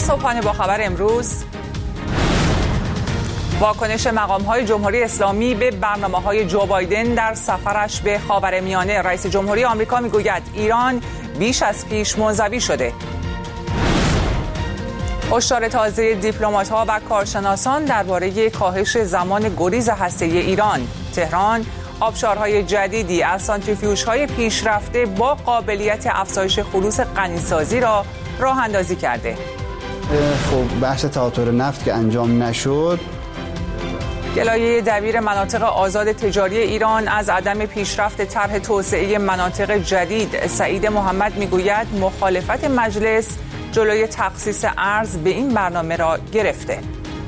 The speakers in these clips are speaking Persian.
صبحانه با خبر امروز: واکنش مقام‌های جمهوری اسلامی به برنامه‌های جو بایدن در سفرش به خاورمیانه. رئیس جمهوری آمریکا میگوید ایران بیش از پیش منزوی شده. هشدار تازه دیپلمات‌ها و کارشناسان درباره کاهش زمان گریز هسته‌ای ایران. تهران آبشارهای جدیدی از سانتریفیوژهای پیشرفته با قابلیت افزایش خلوص غنیسازی را راه اندازی کرده. خب بحث تئاتر نفت که انجام نشد. گلایه دبیر مناطق آزاد تجاری ایران از عدم پیشرفت طرح توسعه مناطق جدید. سعید محمد میگوید مخالفت مجلس جلوی تخصیص ارز به این برنامه را گرفته.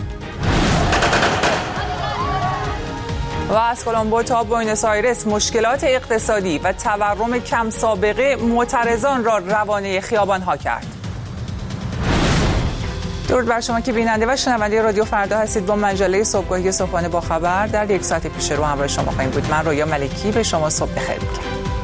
و از کلمبو تا بوئنوس آیرس مشکلات اقتصادی و تورم کم سابقه معترضان را روانه خیابان‌ها کرد. درود بر شما که بیننده و شنونده رادیو فردا هستید. با مجله صبحگاهی صبحانه با خبر در یک ساعت پیش رو همراه شما خواهیم بود. من رویا ملکی به شما صبح بخیر میگم.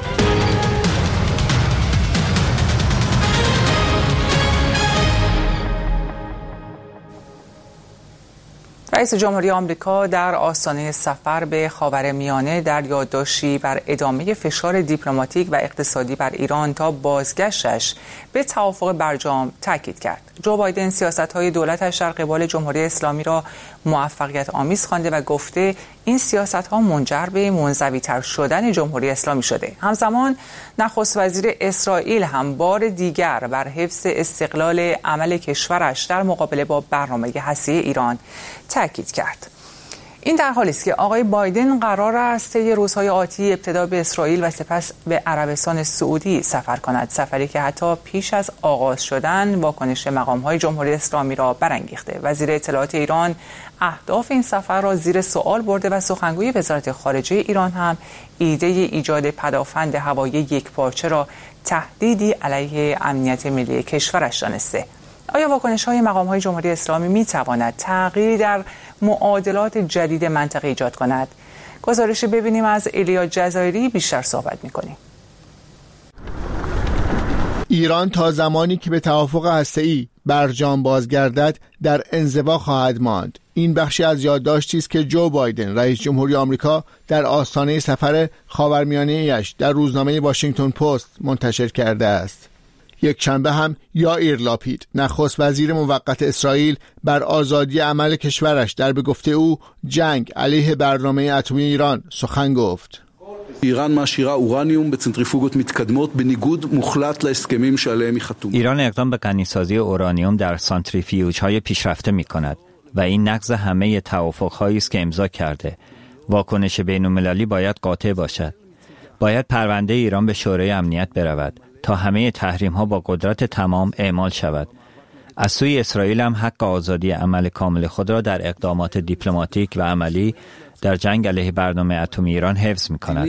رئیس جمهوری آمریکا در آستانه سفر به خاورمیانه در یادداشتی بر ادامه فشار دیپلماتیک و اقتصادی بر ایران تا بازگشتش به توافق برجام تاکید کرد. جو بایدن سیاست‌های دولتش در قبال جمهوری اسلامی را موفقیت آمیز خوانده و گفته این سیاست‌ها منجر به منزوی‌تر شدن جمهوری اسلامی شده. همزمان نخست وزیر اسرائیل هم بار دیگر بر حفظ استقلال عمل کشورش در مقابله با برنامه هسته‌ای ایران تاکید کرد. این در حالی است که آقای بایدن قرار است طی روزهای آتی ابتدا به اسرائیل و سپس به عربستان سعودی سفر کند، سفری که حتی پیش از آغاز شدن واکنش مقام‌های جمهوری اسلامی را برانگیخته. وزیر اطلاعات ایران اهداف این سفر را زیر سوال برده و سخنگوی وزارت خارجه ایران هم ایده ایجاد پدافند هوایی یکپارچه را تهدیدی علیه امنیت ملی کشورش دانسته. آیا واکنش‌های مقام‌های جمهوری اسلامی می‌تواند تغییری در معادلات جدید منطقه ایجاد کند؟ گزارشی ببینیم از ایلیا جزایری. بیشتر صحبت می‌کنیم. ایران تا زمانی که به توافق هسته‌ای برجام بازگردد در انزوا خواهد ماند. این بخشی از یادداشتی است که جو بایدن رئیس جمهوری آمریکا در آستانه سفر خاورمیانه‌ایش در روزنامه واشنگتن پست منتشر کرده است. یک شنبه هم یائیر لاپید نخست وزیر موقت اسرائیل بر آزادی عمل کشورش در به گفته او جنگ علیه برنامه اتمی ایران سخن گفت. ایران معشیره اورانیوم به سنتریفوگات מתקדמות בניגוד מוחלט להסכמים שעליהם היא חתומה. ایران اقدام به غنیسازی اورانیوم در سانتریفیوژهای پیشرفته می‌کند و این نقض همه توافق‌هایی است که امضا کرده. واکنش بین‌المللی باید قاطع باشد. باید پرونده ایران به شورای امنیت برود تا همه تحریم‌ها با قدرت تمام اعمال شود. از سوی اسرائیل هم حق آزادی عمل کامل خود را در اقدامات دیپلماتیک و عملی در جنگ علیه برنامه اتمی ایران حفظ می‌کند.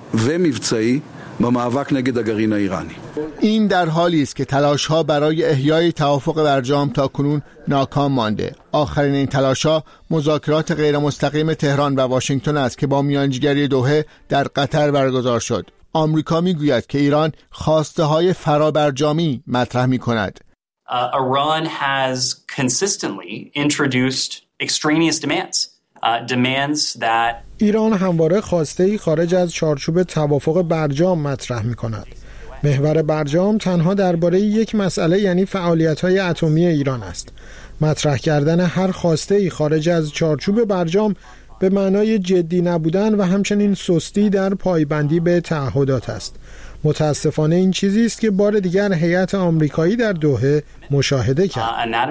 این در حالی است که تلاش‌ها برای احیای توافق برجام تاکنون ناکام مانده. آخرین این تلاش‌ها مذاکرات غیرمستقیم تهران و واشنگتن است که با میانجیگری دوحه در قطر برگزار شد. آمریکا میگوید که ایران خواسته‌های فرابرجامی مطرح می‌کند. Iran has consistently introduced extraneous demands that ایران همواره خواسته‌ای خارج از چارچوب توافق برجام مطرح می‌کند. محور برجام تنها درباره یک مسئله یعنی فعالیت‌های اتمی ایران است. مطرح کردن هر خواسته‌ای خارج از چارچوب برجام به معنای جدی نبودن و همچنین سستی در پایبندی به تعهدات است. متاسفانه این چیزی است که بار دیگر هیئت آمریکایی در دوحه مشاهده کرد.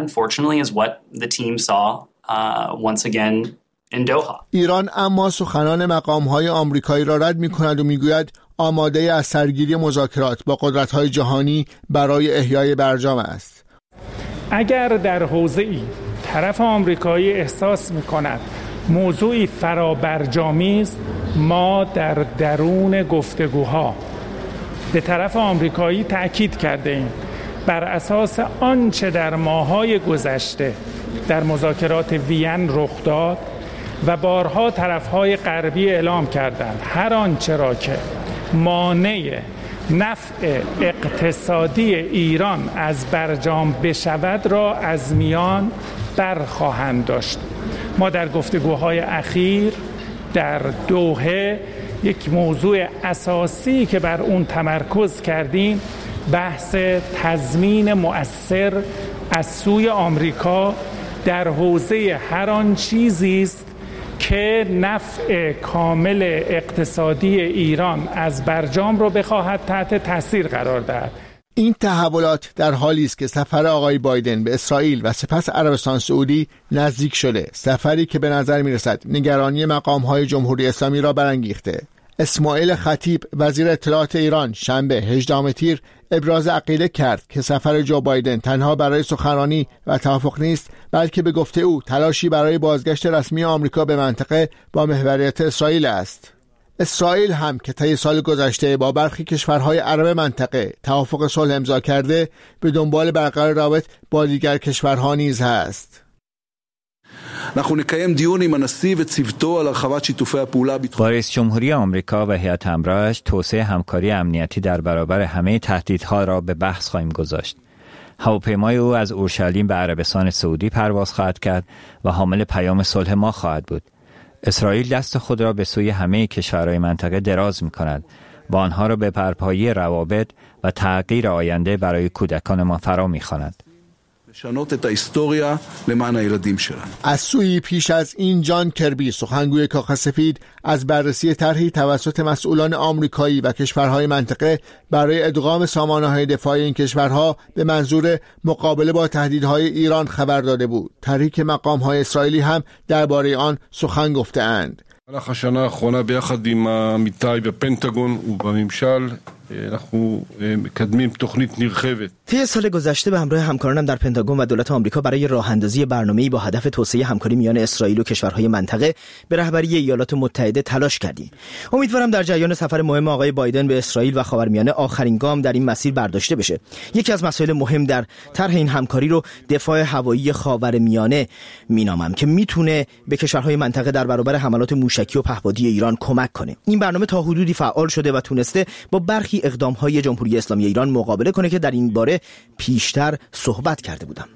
ایران اما سخنان مقام‌های آمریکایی را رد می‌کند و می‌گوید آماده از سرگیری مذاکرات با قدرت‌های جهانی برای احیای برجام است. اگر در حوزه‌ای طرف آمریکایی احساس می‌کند موضوعی فرابرجامی است، ما در درون گفتگوها به طرف آمریکایی تأکید کرده ایم بر اساس آنچه در ماه‌های گذشته در مذاکرات وین رخ داد و بارها طرف‌های غربی اعلام کردند هر آنچه را که مانع نفع اقتصادی ایران از برجام بشود را از میان برخواهند داشت. ما در گفتگوهای اخیر در دوحه یک موضوع اساسی که بر اون تمرکز کردیم بحث تضمین مؤثر از سوی آمریکا در حوزه هر آن چیزی است که نفع کامل اقتصادی ایران از برجام رو بخواهد تحت تاثیر قرار دهد. این تحولات در حالی است که سفر آقای بایدن به اسرائیل و سپس عربستان سعودی نزدیک شده، سفری که به نظر می‌رسد نگرانی مقام‌های جمهوری اسلامی را برانگیخته. اسماعیل خطیب وزیر اطلاعات ایران شنبه 18 تیر ابراز عقیده کرد که سفر جو بایدن تنها برای سخنرانی و توافق نیست، بلکه به گفته او تلاشی برای بازگشت رسمی آمریکا به منطقه با محوریت اسرائیل است. اسرائیل هم که طی سال گذشته با برخی کشورهای عرب منطقه توافق صلح امضا کرده، به دنبال برقرار رابط با دیگر کشورها نیز هست. با رئیس جمهوری آمریکا و هیئت همراهش توسعه همکاری امنیتی در برابر همه تهدیدها را به بحث خواهیم گذاشت. هواپیمای او از اورشلیم به عربستان سعودی پرواز خواهد کرد و حامل پیام صلح ما خواهد بود. اسرائیل دست خود را به سوی همه کشورهای منطقه دراز می-کند و آنها را به برپایی روابط و تغییر آینده برای کودکان ما فرا می-خواند. از سوی پیش از این جان کربی سخنگوی کاخ سفید از بررسی طرحی توسط مسئولان آمریکایی و کشورهای منطقه برای ادغام سامانه‌های دفاعی این کشورها به منظور مقابله با تهدیدهای ایران خبر داده بود. طرحی که مقام‌های اسرائیلی هم درباره آن سخن گفته‌اند. במהלך השנה האחרונה ביחד עם עמיתיי בפנטגון ובממשל אנחנו מקדמים תוכנית נרחבת. طی سال گذشته به همراه همکارانم در پنتاگون و دولت آمریکا برای راه‌اندازی برنامه‌ای با هدف توسعه همکاری میان اسرائیل و کشورهای منطقه به رهبری ایالات متحده تلاش کردیم. امیدوارم در جریان سفر مهم آقای بایدن به اسرائیل و خاورمیانه آخرین گام در این مسیر برداشته بشه. یکی از مسائل مهم در طرح این همکاری رو دفاع هوایی خاورمیانه مینامم که میتونه به کشورهای منطقه در برابر حملات موشکی و پهپادی ایران کمک کنه. این برنامه تا حدودی فعال شده و تونسته با برخی اقدام‌های جمهوری اسلامی ایران مقابله کنه که در این باره پیشتر صحبت کرده بودم.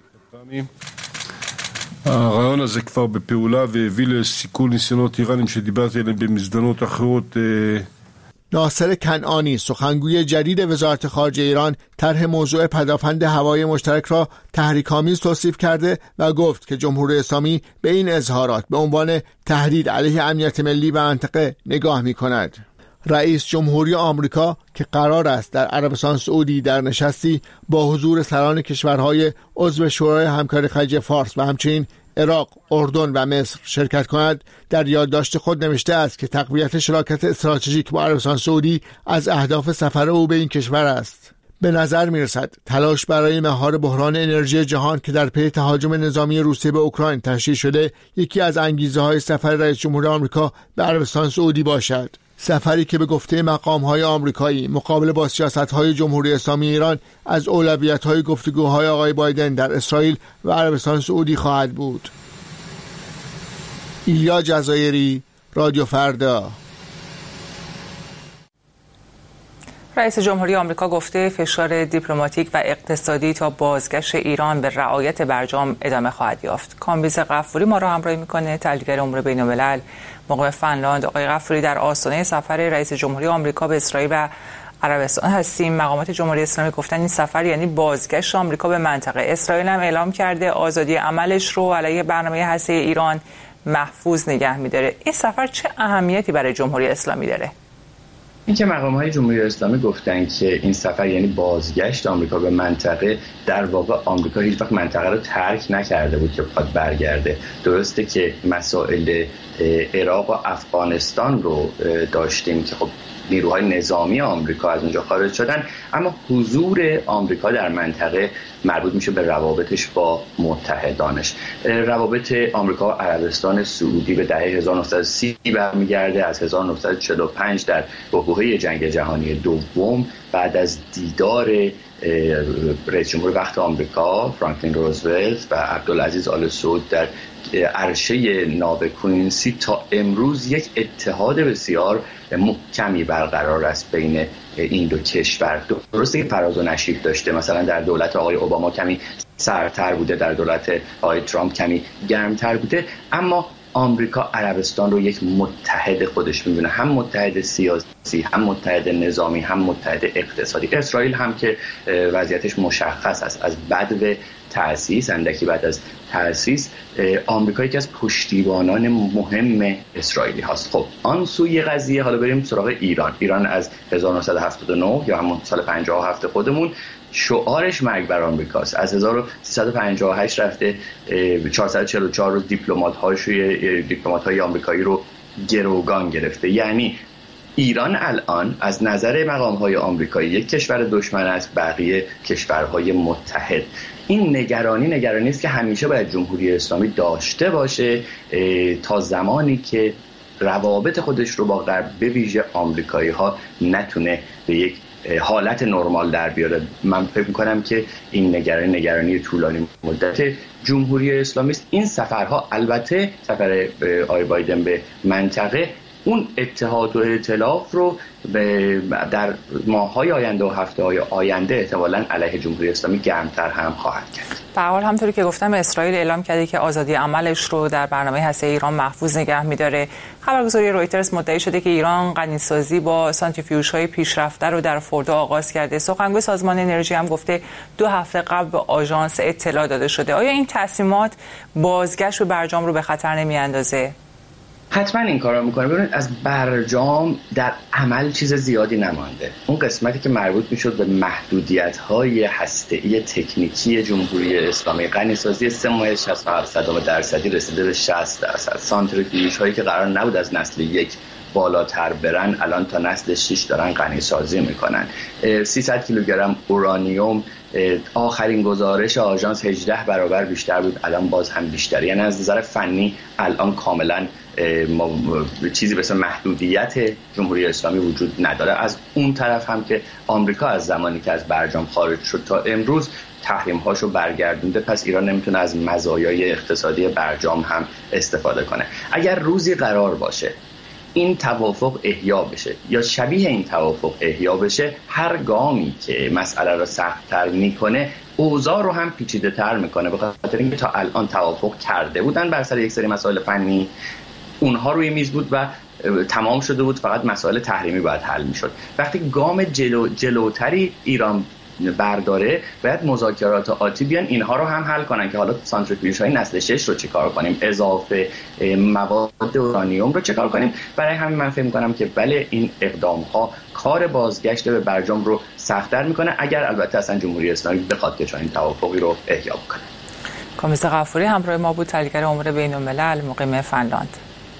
הרעיון הזה כבר בפעולה והביא לסיכול ניסיונות איראנים שדיברתי עליהם במזדמנות אחרות. ناصر کنعانی سخنگوی جدید وزارت خارجه ایران طرح موضوع پدافند هوایی مشترک را تحریک‌آمیز توصیف کرده و گفت که جمهوری اسلامی به این اظهارات به عنوان تهدید علیه امنیت ملی و منطقه نگاه می‌کند. رئیس جمهوری آمریکا که قرار است در عربستان سعودی در نشستی با حضور سران کشورهای عضو شورای همکاری خلیج فارس و همچنین عراق، اردن و مصر شرکت کند، در یادداشت خود نوشته است که تقویت شراکت استراتژیک با عربستان سعودی از اهداف سفر او به این کشور است. به نظر می‌رسد تلاش برای مهار بحران انرژی جهان که در پی تهاجم نظامی روسیه به اوکراین تشریح شده، یکی از انگیزه‌های سفر رئیس جمهور آمریکا به عربستان سعودی باشد. سفری که به گفته مقام‌های آمریکایی مقابل با سیاست‌های جمهوری اسلامی ایران از اولویت‌های گفتگوهای آقای بایدن در اسرائیل و عربستان سعودی خواهد بود. ایلیا جزایری، رادیو فردا. رئیس جمهوری آمریکا گفته فشار دیپلماتیک و اقتصادی تا بازگشت ایران به رعایت برجام ادامه خواهد یافت. کامبیز غفوری ما را همراهی میکنه، تحلیلگر امور بین‌الملل مقیم فنلاند. آقای غفوری، در آستانه سفر رئیس جمهوری آمریکا به اسرائیل و عربستان هستیم. مقامات جمهوری اسلامی گفتن این سفر یعنی بازگشت آمریکا به منطقه. اسرائیل هم اعلام کرده آزادی عملش رو علیه برنامه هسته‌ای ایران محفوظ نگه می‌داره. این سفر چه اهمیتی برای جمهوری اسلامی داره؟ اینکه مقام‌های جمهوری اسلامی گفتن که این سفر یعنی بازگشت آمریکا به منطقه، در واقع آمریکا هیچ وقت منطقه رو ترک نکرده بود که بخواد برگرده. درسته که مسائل عراق و افغانستان رو داشتیم که خب نیروهای نظامی آمریکا از اونجا خارج شدن، اما حضور آمریکا در منطقه مربوط میشه به روابطش با متحدانش. روابط آمریکا و عربستان سعودی به دهه 1930 برمیگرده. از 1945 در بحبوحه جنگ جهانی دوم بعد از دیدار رئیس جمهور وقت آمریکا فرانکلین روزولت و عبدالعزیز آل سعود در عرشه ناو کوینسی تا امروز یک اتحاد بسیار محکمی برقرار است بین این دو کشور. درسته که فراز و نشیب داشته، مثلا در دولت آقای اوباما کمی سردتر بوده، در دولت آقای ترامپ کمی گرمتر بوده، اما آمریکا عربستان رو یک متحد خودش می‌دونه، هم متحد سیاسی، هم متحد نظامی، هم متحد اقتصادی. اسرائیل هم که وضعیتش مشخص است، از بدو تأسیس، اندکی بعد از تأسیس آمریکا یکی از پشتیبانان مهم اسرائیلی هست. خب آن سوی قضیه حالا بریم سراغ ایران. ایران از 1979 یا همون سال 57 خودمون شعارش مرگ بر آمریکاست. از 1358 رفته 444 روز دیپلمات‌های آمریکایی رو گروگان گرفته. یعنی ایران الان از نظر مقام‌های آمریکایی یک کشور دشمن است، بقیه کشورهای متحد. این نگرانی است که همیشه باید جمهوری اسلامی داشته باشه تا زمانی که روابط خودش رو با غرب به ویژه آمریکایی‌ها نتونه به یک حالت نرمال در بیاره. من فکر می‌کنم که این نگرانی طولانی مدت جمهوری اسلامی است. این سفرها، البته سفر آقای بایدن به منطقه، اون اتحاد و ائتلاف رو در ماه‌های آینده و هفته‌های آینده احتمالاً علیه جمهوری اسلامی گرمتر هم خواهد کرد. به هر حال همونطوری که گفتم اسرائیل اعلام کرده که آزادی عملش رو در برنامه هسته‌ای ایران محفوظ نگه می‌داره. خبرگزاری رویترز مدعی شده که ایران غنیسازی با سانتریفیوژهای پیشرفته رو در فردو آغاز کرده. سخنگوی سازمان انرژی هم گفته 2 هفته قبل به آژانس اطلاع داده شده. آیا این تصمیمات بازگشت به برجام رو به خطر نمی‌اندازه؟ حتما این کار رو میکنه. ببینید از برجام در عمل چیز زیادی نمانده. اون قسمتی که مربوط میشد به محدودیت‌های هسته‌ای تکنیکی جمهوری اسلامی، غنیسازی 3.67% رسیده به 60%. سانتریفیوژهایی که قرار نبود از نسل 1 بالاتر برن الان تا نسل 6 دارن غنیسازی میکنن. 300 کیلوگرم اورانیوم آخرین گزارش آژانس 18 برابر بیشتر بود، الان باز هم بیشتر. یعنی از نظر فنی الان کاملا چیزی به اسم محدودیت جمهوری اسلامی وجود نداره. از اون طرف هم که آمریکا از زمانی که از برجام خارج شد تا امروز تحریم‌هاشو برگردونده، پس ایران نمیتونه از مزایای اقتصادی برجام هم استفاده کنه. اگر روزی قرار باشه این توافق احیا بشه یا شبیه این توافق احیا بشه، هر گامی که مسئله رو سخت‌تر میکنه اوضاع رو هم پیچیده‌تر میکنه، به خاطر اینکه تا الان توافق کرده بودن بر سر یک سری مسائل فنی، اونها روی میز بود و تمام شده بود، فقط مسائل تحریمی باید حل میشد. وقتی گام جلوتری ایران برداره، باید مذاکرات آتی بیان اینها رو هم حل کنن که حالا سانتریفیوژهای نسل 6 رو چیکار کنیم، اضافه مواد اورانیوم رو چیکار کنیم. برای همین من فکر می‌کنم که بله این اقدام‌ها کار بازگشت به برجام رو سخت‌تر می‌کنه، اگر البته اصلا جمهوری اسلامی بخواد که چنین توافقی رو احیا کنه. کامیز غفوری همراه ما بود، تحلیلگر امور بین‌الملل مقیم فنلاند.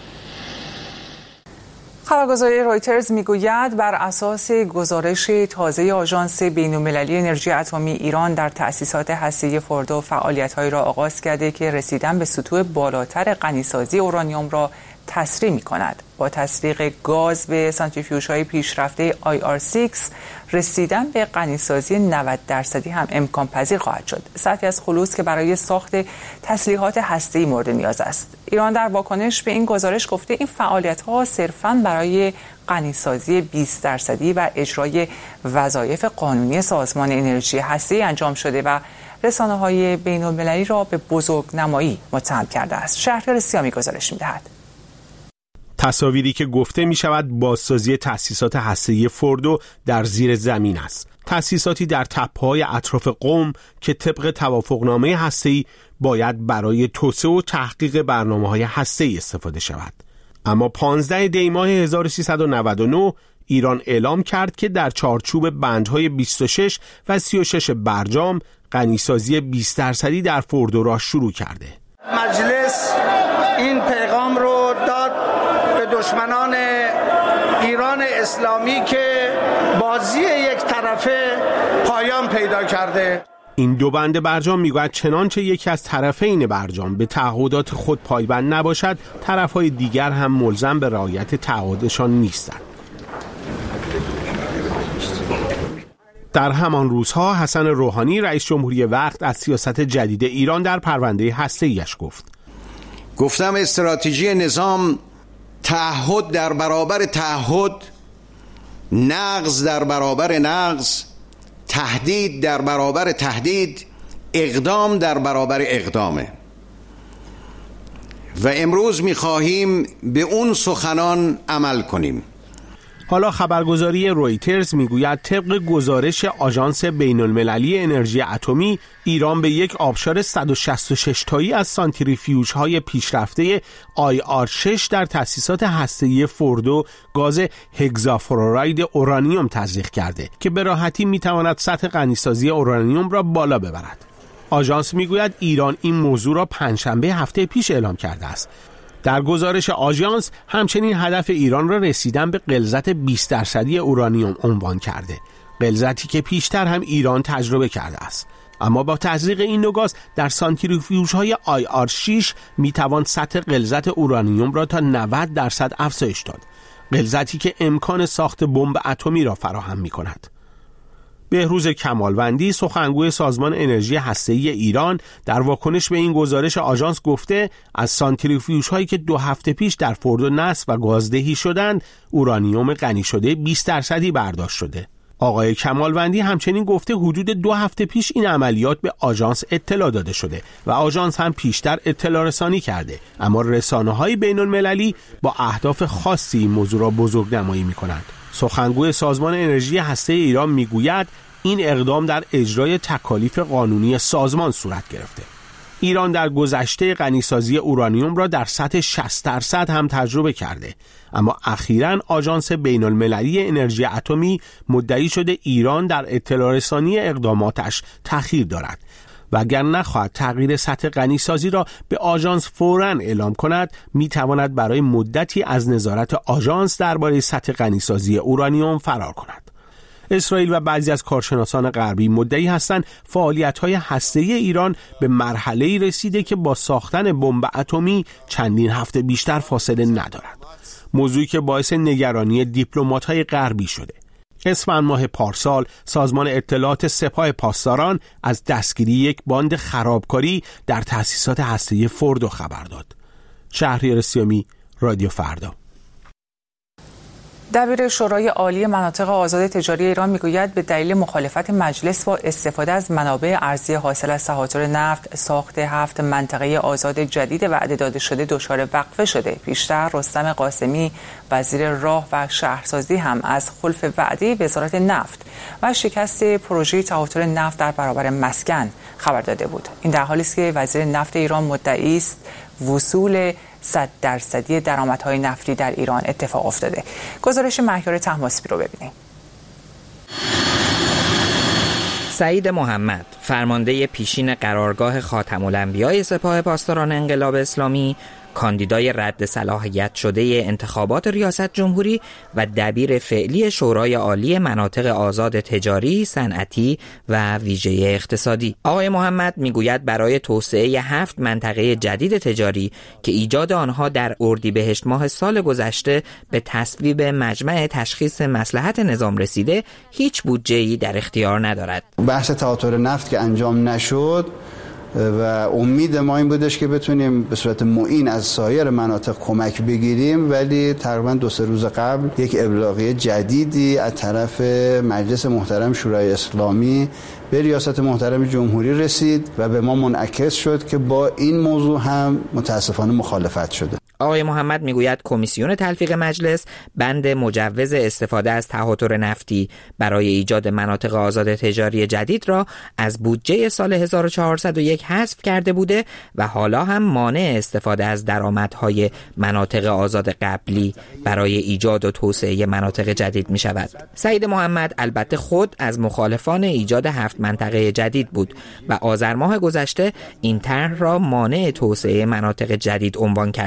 خبرگزاری رویترز میگوید بر اساس گزارش تازه آژانس بین‌المللی انرژی اتمی، ایران در تأسیسات هسته‌ای فردو فعالیت‌هایی را آغاز کرده که رسیدن به سطوح بالاتر غنیسازی اورانیوم را تسریع می‌کند. با تسریع گاز به سانتریفیوژهای پیشرفته IR6 رسیدن به غنیسازی 90% هم امکان پذیر خواهد شد. سطحی از خلوص که برای ساخت تسلیحات هسته‌ای مورد نیاز است. ایران در واکنش به این گزارش گفته این فعالیت‌ها صرفاً برای غنیسازی 20% و اجرای وظایف قانونی سازمان انرژی هسته‌ای انجام شده و رسانه‌های بین‌المللی را به بزرگنمایی متهم کرده است. شهریار سیامی گزارش می‌دهد. تصاویری که گفته می شود بازسازی تأسیسات هسته‌ای فردو در زیر زمین است. تأسیساتی در تپه‌های اطراف قم که طبق توافقنامه هسته‌ای باید برای توسعه و تحقیق برنامه‌های هسته‌ای استفاده شود. اما 15 دی ماه 1399 ایران اعلام کرد که در چارچوب بندهای 26 و 36 برجام غنیسازی 20% در فردو را شروع کرده. مجلس این پیغام رو داد به دشمنان ایران اسلامی که بازی یک طرفه پایان پیدا کرده. این دو بند برجام میگوید چنانچه یکی از طرفین برجام به تعهدات خود پایبند نباشد، طرفهای دیگر هم ملزم به رعایت تعهدشان نیستند. در همان روزها حسن روحانی رئیس جمهوری وقت از سیاست جدید ایران در پرونده هسته‌ایش گفتم استراتژی نظام تعهد در برابر تعهد، نقض در برابر نقض، تهدید در برابر تهدید، اقدام در برابر اقدامه و امروز می‌خواهیم به اون سخنان عمل کنیم. حالا خبرگزاری رویترز میگوید طبق گزارش آژانس بین‌المللی انرژی اتمی، ایران به یک آبشار 166 تایی از سانتریفیوژهای پیشرفته IR6 در تأسیسات هسته‌ای فوردو گاز هگزافلوراید اورانیوم تزریق کرده که به راحتی میتواند سطح غنیسازی اورانیوم را بالا ببرد. آژانس میگوید ایران این موضوع را پنجشنبه هفته پیش اعلام کرده است. در گزارش آژانس همچنین هدف ایران را رسیدن به غلظت 20% اورانیوم عنوان کرده، غلظتی که پیشتر هم ایران تجربه کرده است. اما با تزریق این نوع گاز در سانتریفیوژهای IR6 میتوان سطح غلظت اورانیوم را تا 90% افزایش داد، غلظتی که امکان ساخت بمب اتمی را فراهم میکند. بهروز کمالوندی سخنگوی سازمان انرژی هسته‌ای ایران در واکنش به این گزارش آژانس گفته از سانتریفیوژهایی که 2 هفته پیش در فوردو نصب و گازدهی شدند اورانیوم غنی شده 20% برداشت شده. آقای کمالوندی همچنین گفته حدود 2 هفته پیش این عملیات به آژانس اطلاع داده شده و آژانس هم پیشتر اطلاع رسانی کرده، اما رسانه‌های بین‌المللی با اهداف خاصی این موضوع را بزرگنمایی می‌کنند. سخنگوی سازمان انرژی هسته ایران میگوید این اقدام در اجرای تکالیف قانونی سازمان صورت گرفته. ایران در گذشته غنیسازی اورانیوم را در سطح 60% هم تجربه کرده، اما اخیراً آژانس بین‌المللی انرژی اتمی مدعی شده ایران در اطلاع رسانی اقداماتش تأخیر دارد و اگر نخواهد تغییر سطح غنیسازی را به آژانس فوراً اعلام کند میتواند برای مدتی از نظارت آژانس درباره سطح غنیسازی اورانیوم فرار کند. اسرائیل و بعضی از کارشناسان غربی مدعی هستند فعالیت‌های هسته‌ای ایران به مرحله‌ای رسیده که با ساختن بمب اتمی چندین هفته بیشتر فاصله ندارد، موضوعی که باعث نگرانی دیپلمات‌های غربی شده. اسفند ماه پارسال سازمان اطلاعات سپاه پاسداران از دستگیری یک باند خرابکاری در تأسیسات هسته‌ای فوردو خبر داد. شهریار سیامی، رادیو فردا. دبیر شورای عالی مناطق آزاد تجاری ایران میگوید به دلیل مخالفت مجلس با استفاده از منابع ارزی حاصل از تهاتر نفت، ساخت 7 منطقه آزاد جدید وعده داده شده دچار وقفه شده. پیشتر رستم قاسمی وزیر راه و شهرسازی هم از خلف وعده وزارت نفت و شکست پروژه تهاتر نفت در برابر مسکن خبر داده بود. این در حالی است که وزیر نفت ایران مدعی است وصول 100% درآمدهای نفتی در ایران اتفاق افتاده. گزارش مهیار طهماسبی رو ببینید. سعید محمد، فرمانده پیشین قرارگاه خاتم الانبیاء سپاه پاسداران انقلاب اسلامی، کاندیدای رد صلاحیت شده انتخابات ریاست جمهوری و دبیر فعلی شورای عالی مناطق آزاد تجاری، صنعتی و ویژه اقتصادی. آقای محمد میگوید برای توسعه 7 منطقه جدید تجاری که ایجاد آنها در اردیبهشت ماه سال گذشته به تصویب مجمع تشخیص مصلحت نظام رسیده، هیچ بودجه‌ای در اختیار ندارد. بحث تهاتر نفت که انجام نشد و امید ما این بودش که بتونیم به صورت معین از سایر مناطق کمک بگیریم، ولی تقریبا 2-3 روز قبل یک ابلاغیه جدیدی از طرف مجلس محترم شورای اسلامی به ریاست محترم جمهوری رسید و به ما منعکس شد که با این موضوع هم متاسفانه مخالفت شده. آقای محمد میگوید کمیسیون تلفیق مجلس بند مجوز استفاده از تهاتر نفتی برای ایجاد مناطق آزاد تجاری جدید را از بودجه سال 1401 حذف کرده بوده و حالا هم مانع استفاده از درآمدهای مناطق آزاد قبلی برای ایجاد و توسعه مناطق جدید می شود. سعید محمد البته خود از مخالفان ایجاد 7 منطقه جدید بود و آذر ماه گذشته این طرح را مانع توسعه مناطق جدید عنوان کرده بود.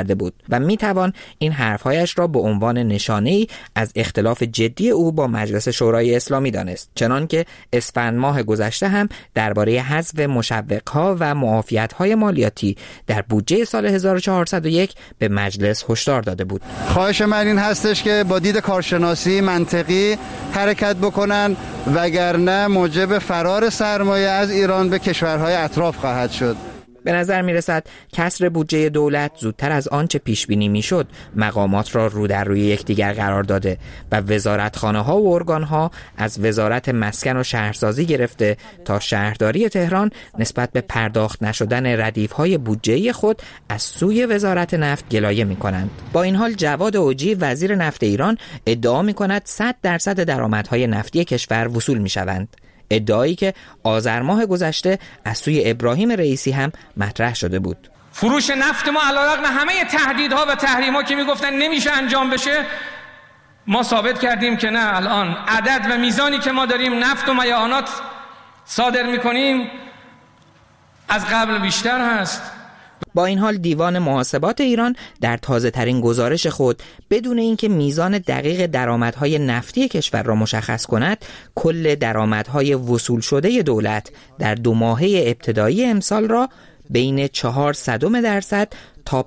و میتوان این حرفهایش را به عنوان نشانه‌ای از اختلاف جدی او با مجلس شورای اسلامی دانست، چنانکه اسفند ماه گذشته هم درباره حذف مشوق‌ها و معافیت‌های مالیاتی در بودجه سال 1401 به مجلس هشدار داده بود. خواهش من این هستش که با دید کارشناسی منطقی حرکت بکنن، وگرنه موجب فرار سرمایه از ایران به کشورهای اطراف خواهد شد. به نظر می رسد کسر بودجه دولت زودتر از آنچه پیش بینی می شد مقامات را رو در روی یکدیگر قرار داده و وزارتخانه ها و ارگان ها از وزارت مسکن و شهرسازی گرفته تا شهرداری تهران نسبت به پرداخت نشدن ردیف های بودجه خود از سوی وزارت نفت گلایه می کنند. با این حال جواد اوجی وزیر نفت ایران ادعا می کند 100% درآمدهای نفتی کشور وصول می شوند. ادعایی که آذر ماه گذشته از سوی ابراهیم رئیسی هم مطرح شده بود. فروش نفت ما علیرغم همه تهدیدها و تحریم‌ها که میگفتن نمیشه انجام بشه، ما ثابت کردیم که نه، الان عدد و میزانی که ما داریم نفت و میعانات صادر میکنیم از قبل بیشتر هست. با این حال دیوان محاسبات ایران در تازه ترین گزارش خود بدون اینکه میزان دقیق درآمدهای نفتی کشور را مشخص کند، کل درآمدهای وصول شده دولت در 2 ماهه ابتدایی امسال را بین 0.4% تا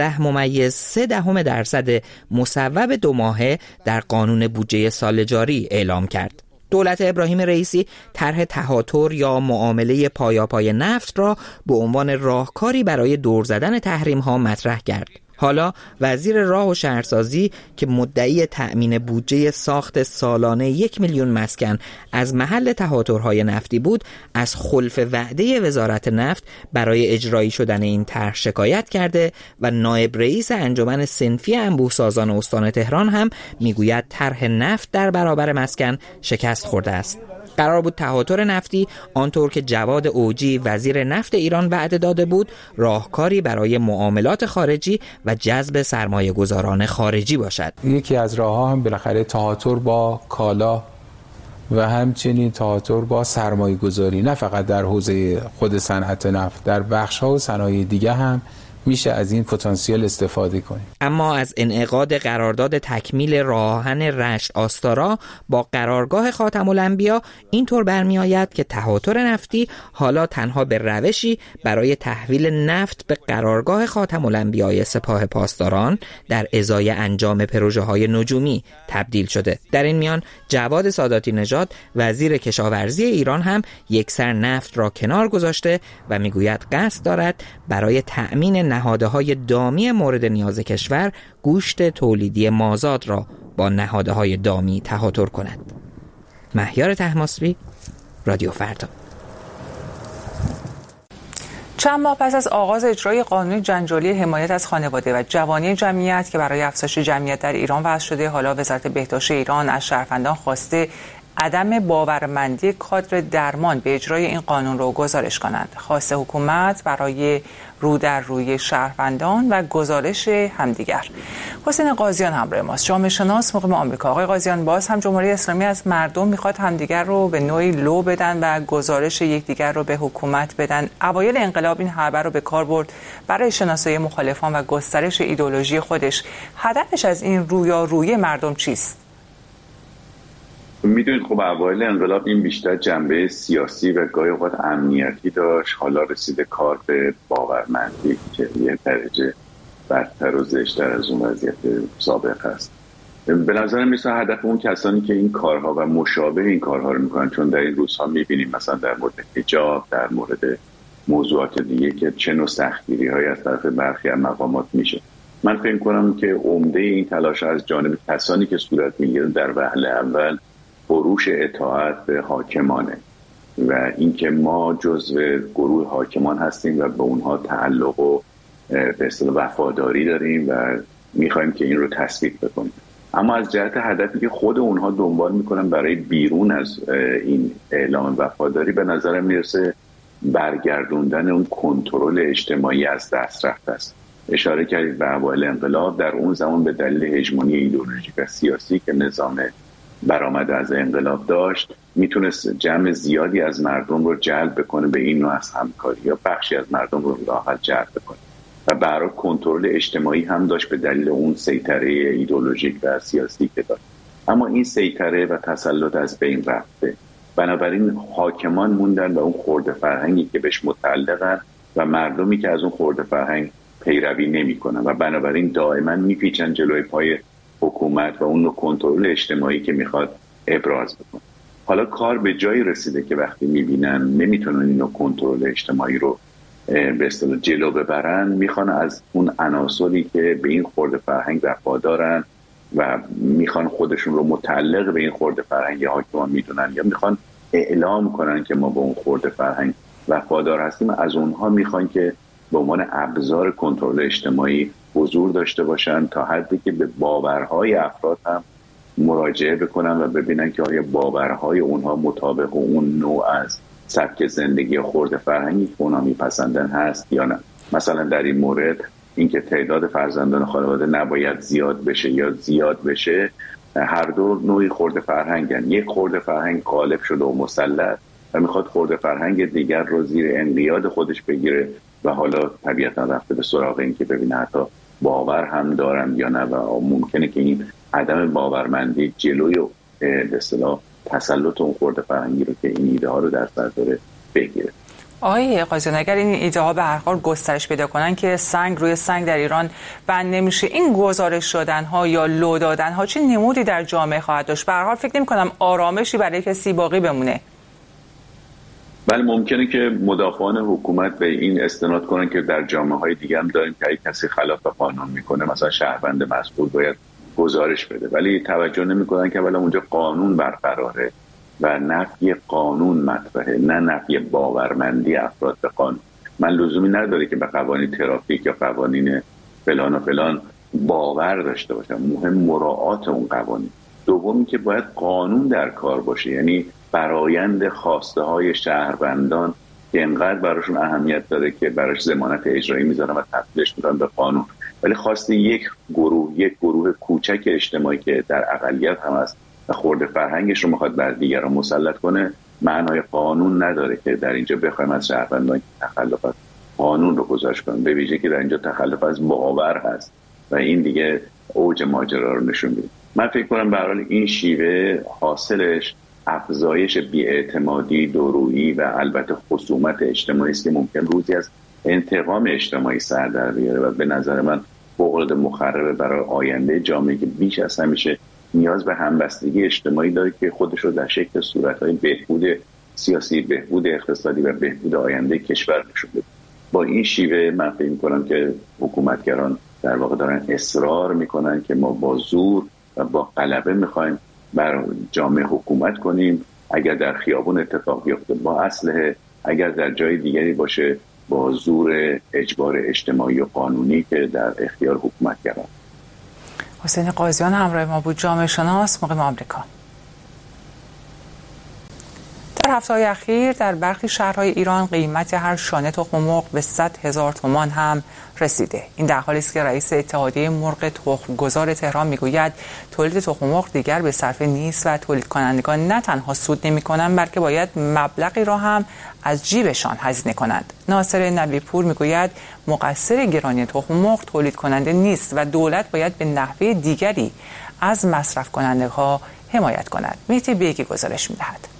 15.3% مصوب 2 ماهه در قانون بودجه سال جاری اعلام کرد. دولت ابراهیم رئیسی طرح تهاتر یا معامله پایاپای نفت را به عنوان راهکاری برای دور زدن تحریم ها مطرح کرد. حالا وزیر راه و شهرسازی که مدعی تأمین بودجه ساخت سالانه 1 میلیون مسکن از محل تهاترهای نفتی بود، از خلف وعده وزارت نفت برای اجرایی شدن این طرح شکایت کرده و نایب رئیس انجمن صنفی انبوه‌سازان استان تهران هم میگوید طرح نفت در برابر مسکن شکست خورده است. قرار بود تهاتر نفتی آنطور که جواد اوجی وزیر نفت ایران وعده داده بود راهکاری برای معاملات خارجی و جذب سرمایه گذاران خارجی باشد. یکی از راه‌ها هم بالاخره تهاتر با کالا و همچنین تهاتر با سرمایه گذاری، نه فقط در حوزه خود صنعت نفت، در بخش‌ها و صنایع دیگه هم میشه از این پتانسیل استفاده کنیم. اما از انعقاد قرارداد تکمیل راه آهن رشت آستارا با قرارگاه خاتم الانبیا اینطور برمی آید که تهاتر نفتی حالا تنها به روشی برای تحویل نفت به قرارگاه خاتم الانبیای سپاه پاسداران در ازای انجام پروژه های نجومی تبدیل شده. در این میان جواد ساداتی نژاد وزیر کشاورزی ایران هم یکسر نفت را کنار گذاشته و میگوید قصد دارد برای تأمین نهادهای دامی مورد نیاز کشور گوشت تولیدی مازاد را با نهادهای دامی تهاتر کند. مهیار طهماسبی، رادیو فردا. چند ماه پس از آغاز اجرای قانون جنجالی حمایت از خانواده و جوانی جمعیت که برای افزایش جمعیت در ایران وضع شده، حالا وزارت بهداشت ایران از شهروندان خواسته عدم باورمندی کادر درمان به اجرای این قانون را گزارش کنند. خواسته حکومت برای رو در روی شهروندان و گزارش همدیگر. حسین قاضیان همراه ماست، جامعه شناس مقیم آمریکا. آقای قاضیان، باز هم جمهوری اسلامی از مردم میخواد همدیگر رو به نوعی لو بدن و گزارش یکدیگر رو به حکومت بدن. اوایل انقلاب این حربه رو به کار برد برای شناسایی مخالفان و گسترش ایدئولوژی خودش. هدفش از این رویارویی مردم چیست؟ میدونید خب اوایل انقلاب این بیشتر جنبه سیاسی و گاهی اوقات امنیتی داشت، حالا رسیده کار به باورمندی که یه درجه بدتر و زشتر از اون وضعیت سابق است. به نظر میسه هدف اون کسانی که این کارها و مشابه این کارها رو میکنن، چون در این روزها میبینیم مثلا در مورد حجاب، در مورد موضوعات دیگه که چه نوع سختگیری های از طرف برخی از مقامات میشه. من فکر کنم که عمده این تلاش از جانب کسانی که صورت میگیره در وهله اول فروش اطاعت به حاکمانه و اینکه ما جزو گروه حاکمان هستیم و به اونها تعلق و به اصطلاح وفاداری داریم و میخوایم که این رو تثبیت بکنیم. اما از جهت هدفی که خود اونها دنبال میکنن برای بیرون از این اعلام وفاداری، به نظرم میرسه برگردوندن اون کنترل اجتماعی از دست رفته است. اشاره کردید به اوایل انقلاب، در اون زمان به دلیل هژمونی ایدئولوژیک و سیاسی که نظام برآمده از انقلاب داشت، میتونست جمع زیادی از مردم رو جلب بکنه به این نوع از همکاری، یا بخشی از مردم رو لااقل جلب بکنه. و برای کنترل اجتماعی هم داشت به دلیل اون سیطره ایدئولوژیک و سیاسی که داشت. اما این سیطره و تسلط از بین رفته، بنابراین حاکمان موندن و اون خرده فرهنگی که بهش متعلقن و مردمی که از اون خرده فرهنگ پیروی نمی‌کنن و بنابراین دائما میپیچن جلوی پای حکومت و اون نوع کنترل اجتماعی که میخواد ابراز بکنه. حالا کار به جایی رسیده که وقتی میبینن نمیتونن این نوع کنترل اجتماعی رو به اصطلاح جلو ببرن، میخوان از اون عناصری که به این خرده فرهنگ وفادارن و میخوان خودشون رو متعلق به این خرده فرهنگ حاکمان میدونن یا میخوان اعلام کنن که ما به اون خرده فرهنگ وفادار هستیم، از اونها میخوان که به عنوان ابزار کنترل اجتماعی حضور داشته باشن تا حدی که به باورهای افراد هم مراجعه بکنن و ببینن که آیا باورهای اونها مطابق اون نوع از سبک زندگی یا خرده فرهنگی که اونها میپسندن هست یا نه. مثلا در این مورد اینکه تعداد فرزندان خانواده نباید زیاد بشه یا زیاد بشه، هر دو نوعی خرده فرهنگن. یک خرده فرهنگ غالب شده و مسلط و میخواد خرده فرهنگ دیگر رو زیر انقیاد خودش بگیره و حالا طبیعتا رفته به سراغ این که ببینه حتی باور هم دارن یا نه و ممکنه که این عدم باورمندی جلوی به اصطلاح تسلط اون خرده فرهنگی رو که این ایده ها رو در سر داره بگیره. آقای قاضیان، اگر این ایده ها به هر حال گسترش پیدا کنن که سنگ روی سنگ در ایران بند نمیشه، این گزارش دادن ها یا لو دادن ها چه نمودی در جامعه خواهد داشت؟ به هر حال فکر نمی‌کنم آرامشی برای کسی باقی بمونه. بله، ممکنه که مدافعان حکومت به این استناد کنن که در جامعه‌های دیگه هم داریم که اگه کسی خلاف قانون میکنه مثلا شهروند مسئول باید گزارش بده، ولی توجه نمی‌کنن که اولا اونجا قانون برقراره و نفی قانون مطرحه، نه نفی باورمندی افراد به قانون. من لزومی نداره که به قوانین ترافیک یا قوانین فلان و فلان باور داشته باشم، مهم مراعات اون قوانین. دومی که باید قانون در کار باشه، یعنی برآیند خواسته های شهروندان که انقدر براشون اهمیت داره که براش ضمانت اجرایی میذارن و تبدیلش میکنن به قانون. ولی خواسته یک گروه کوچک اجتماعی که در اقلیت هم هست و خرده فرهنگش رو میخواد بر دیگران مسلط کنه، معنای قانون نداره که در اینجا بخوایم از شهروندان تخلف از قانون رو گزارش کنیم، به ویژه که در اینجا تخلف از باور هست و این دیگه اوج ماجرا رو نشون میده. من فکر کنم به هر حال این شیوه حاصلش افزایش بی‌اعتمادی، دورویی و البته خصومت اجتماعی است که ممکن روزی از انتقام اجتماعی سر در بیاره و به نظر من بغض مخرب برای آینده جامعه که بیش از همیشه نیاز به همبستگی اجتماعی داره که خودش رو در شکل صورت‌های بهبود سیاسی، بهبود اقتصادی و بهبود آینده کشور نشون بده. با این شیوه من فکر می‌کنم که حکومتگران در واقع دارن اصرار میکنن که ما با زور و با غلبه میخوایم بر جامعه حکومت کنیم. اگر در خیابون اتفاق بیفته با اسلحه، اگر در جای دیگری باشه با زور اجبار اجتماعی و قانونی که در اختیار حکومتگران. حسین قاضیان همراه ما بود، جامعه شناس مقیم آمریکا. در هفته‌های اخیر در برخی شهرهای ایران قیمت هر شانه تخم مرغ به 100,000 تومان هم رسیده. این در حالی است که رئیس اتحادیه مرغ تخم‌گذار تهران میگوید تولید تخم مرغ دیگر به صرفه نیست و تولید کنندگان نه تنها سود نمی‌کنند بلکه باید مبلغی را هم از جیبشان هزینه کنند. ناصر نبی‌پور میگوید مقصر گرانی تخم مرغ تولید کننده نیست و دولت باید به نحوه دیگری از مصرف کننده‌ها حمایت کند. مهدی بیگی گزارش می‌دهد.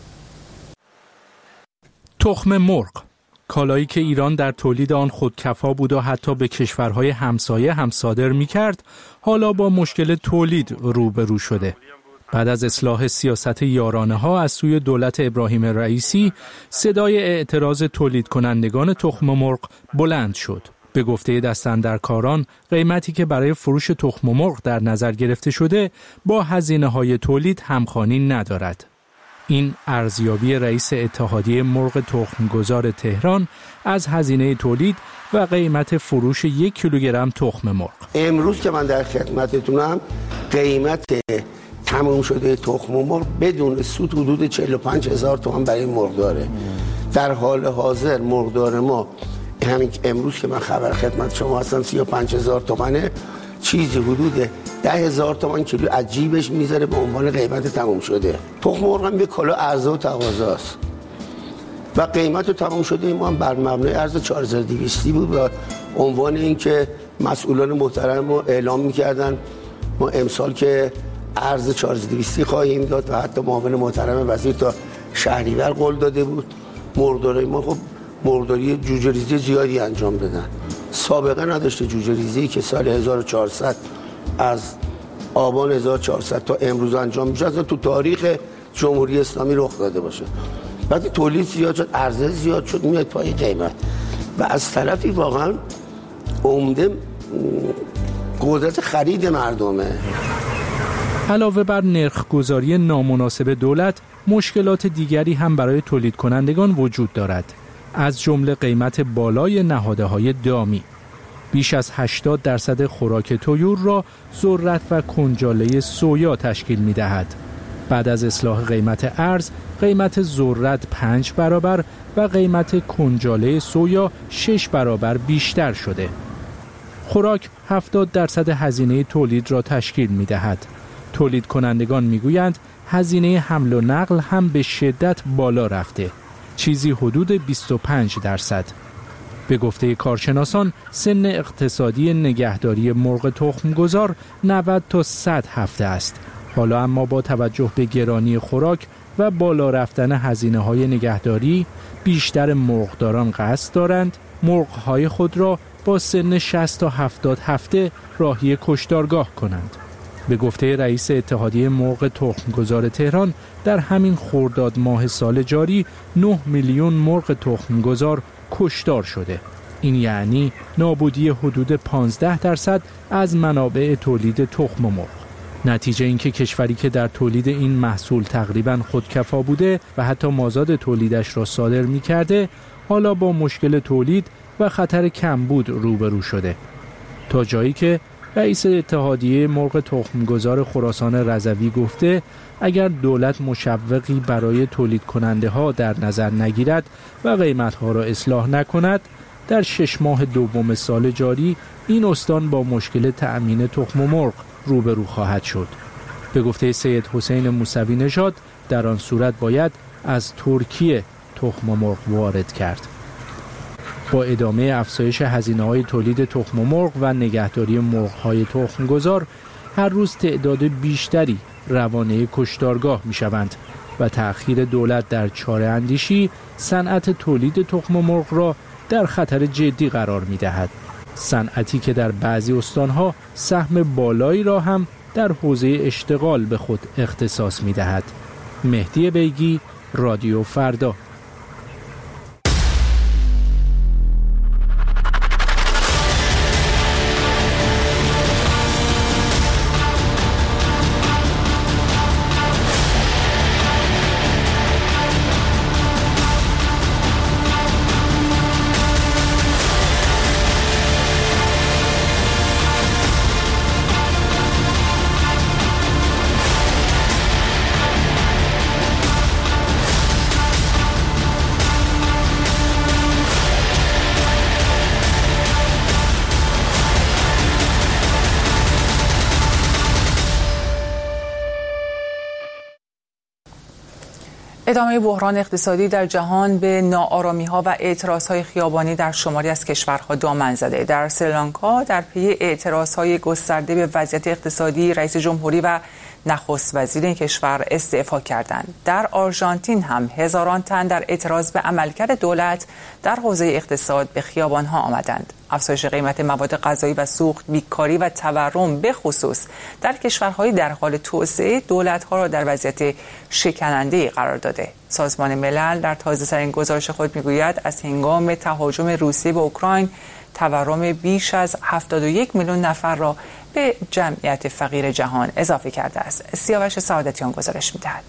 تخم مرغ، کالایی که ایران در تولید آن خودکفا بود و حتی به کشورهای همسایه هم صادر می‌کرد، حالا با مشکل تولید روبرو شده. بعد از اصلاح سیاست یارانه‌ها از سوی دولت ابراهیم رئیسی، صدای اعتراض تولید کنندگان تخم مرغ بلند شد. به گفته دستاندرکاران، قیمتی که برای فروش تخم مرغ در نظر گرفته شده با هزینه‌های تولید همخوانی ندارد. این ارزیابی رئیس اتحادیه مرغ تخم‌گذار تهران از هزینه تولید و قیمت فروش 1 کیلوگرم تخم مرغ. امروز که من در خدمتتونم قیمت تمام شده تخم مرغ بدون سود حدود 45,000 تومان برای مرغداره. در حال حاضر مرغدار ما همین امروز که من خبر خدمت شما هستم 35,000 تومانه، چیزی حدود 10,000 تومان کیلو از جیبش میذاره به عنوان قیمت تمام شده. تخم مرغ هم به کلا عرضه و تقاضاست و قیمت تمام شده ما هم بر مبنای عرض 4200 بود و عنوان این که مسئولان محترم ما اعلام میکردن ما امسال که ارز 4200 خواهیم داد و حتی معاون محترم وزیر تا شهریور قول داده بود. مرغدارای ما خب مرغداری جوجه ریزی زیادی انجام دادن، سابقه نداشته جوجه ریزی که سال 1400 از آبان 1400 تا امروز انجام میشه اصلا تو تاریخ جمهوری اسلامی رخ داده باشه. وقتی تولید زیاد شد، عرضه زیاد شد، میاد پای قیمت و از طرفی واقعا عمده قدرت خرید مردمه. علاوه بر نرخ‌گذاری نامناسب دولت، مشکلات دیگری هم برای تولید کنندگان وجود دارد، از جمله قیمت بالای نهاده‌های دامی. بیش از 80% خوراک طیور را ذرت و کنجاله سویا تشکیل می‌دهد. بعد از اصلاح قیمت ارز، قیمت ذرت 5 برابر و قیمت کنجاله سویا 6 برابر بیشتر شده. خوراک 70% هزینه تولید را تشکیل می‌دهد. تولید کنندگان می‌گویند هزینه حمل و نقل هم به شدت بالا رفته، چیزی حدود 25%. به گفته کارشناسان، سن اقتصادی نگهداری مرغ تخمگذار 90 تا 100 هفته است. حالا اما با توجه به گرانی خوراک و بالا رفتن هزینه‌های نگهداری، بیشتر مرغداران قصد دارند مرغ‌های خود را با سن 60 تا 70 هفته راهی کشتارگاه کنند. به گفته رئیس اتحادیه مرغ تخمگذار تهران، در همین خرداد ماه سال جاری 9 میلیون مرغ تخمگذار کشتار شده. این یعنی نابودی حدود 15% از منابع تولید تخم مرغ. نتیجه این که کشوری که در تولید این محصول تقریباً خودکفا بوده و حتی مازاد تولیدش را صادر می‌کرده، حالا با مشکل تولید و خطر کمبود روبرو شده. تا جایی که رئیس اتحادیه مرغ تخمگذار خراسان رضوی گفته اگر دولت مشوقی برای تولید کننده ها در نظر نگیرد و قیمت ها را اصلاح نکند، در 6 ماه دوم سال جاری این استان با مشکل تأمین تخم مرغ روبرو خواهد شد. به گفته سید حسین موسوی نژاد، در آن صورت باید از ترکیه تخم مرغ وارد کرد. با ادامه افزایش هزینه‌های تولید تخم مرغ و نگهداری مرغ‌های تخمگذار، هر روز تعداد بیشتری روانه کشتارگاه می‌شوند و تأخیر دولت در چاره اندیشی صنعت تولید تخم مرغ را در خطر جدی قرار می‌دهد. صنعتی که در بعضی استان‌ها سهم بالایی را هم در حوزه اشتغال به خود اختصاص می‌دهد. مهدی بیگی، رادیو فردا. ادامه بحران اقتصادی در جهان به ناآرامی‌ها و اعتراض‌های خیابانی در شماری از کشورها دامن زده. در سریلانکا در پی اعتراض‌های گسترده به وضعیت اقتصادی، رئیس جمهوری و نخست وزیر این کشور استعفا کردند. در آرژانتین هم هزاران تن در اعتراض به عملکرد دولت در حوزه اقتصاد به خیابان‌ها آمدند. افزایش قیمت مواد غذایی و سوخت، بیکاری و تورم به خصوص در کشورهای در حال توسعه دولت‌ها را در وضعیت شکننده قرار داده. سازمان ملل در تازه‌ترین گزارش خود می‌گوید از هنگام تهاجم روسیه به اوکراین تورم بیش از 71 میلیون نفر را به جمعیت فقیر جهان اضافه کرده است. سیاوش سعادتیان گزارش می‌دهد.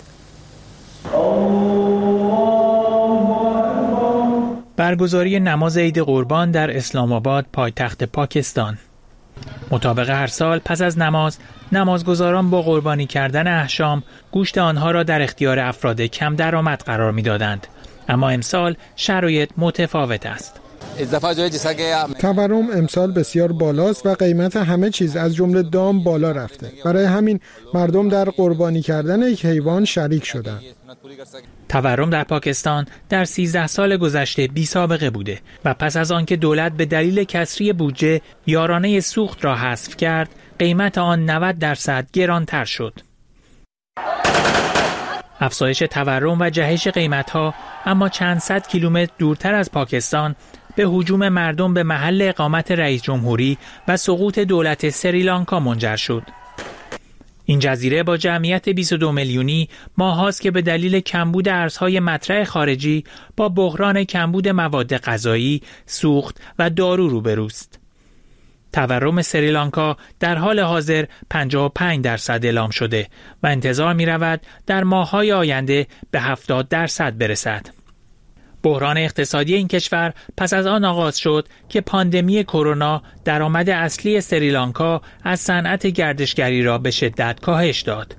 برگزاری نماز عید قربان در اسلام آباد، پایتخت پاکستان. مطابق هر سال پس از نمازگزاران با قربانی کردن احشام گوشت آنها را در اختیار افراد کم درآمد قرار می‌دادند. اما امسال شرایط متفاوت است. تورم امسال بسیار بالاست و قیمت همه چیز از جمله دام بالا رفته. برای همین مردم در قربانی کردن یک حیوان شریک شدند. تورم در پاکستان در 13 سال گذشته بی سابقه بوده و پس از آنکه دولت به دلیل کسری بودجه یارانه سوخت را حذف کرد، قیمت آن 90% گرانتر شد. افزایش تورم و جهش قیمت‌ها اما چند صد کیلومتر دورتر از پاکستان به هجوم مردم به محل اقامت رئیس جمهوری و سقوط دولت سریلانکا منجر شد. این جزیره با جمعیت 22 میلیونی ماهاست که به دلیل کمبود ارزهای مطرح خارجی با بحران کمبود مواد غذایی، سوخت و دارو روبروست. تورم سریلانکا در حال حاضر 55% اعلام شده و انتظار می رود در ماه‌های آینده به 70% برسد. بحران اقتصادی این کشور پس از آن آغاز شد که پاندمی کرونا درآمد اصلی سریلانکا از صنعت گردشگری را به شدت کاهش داد.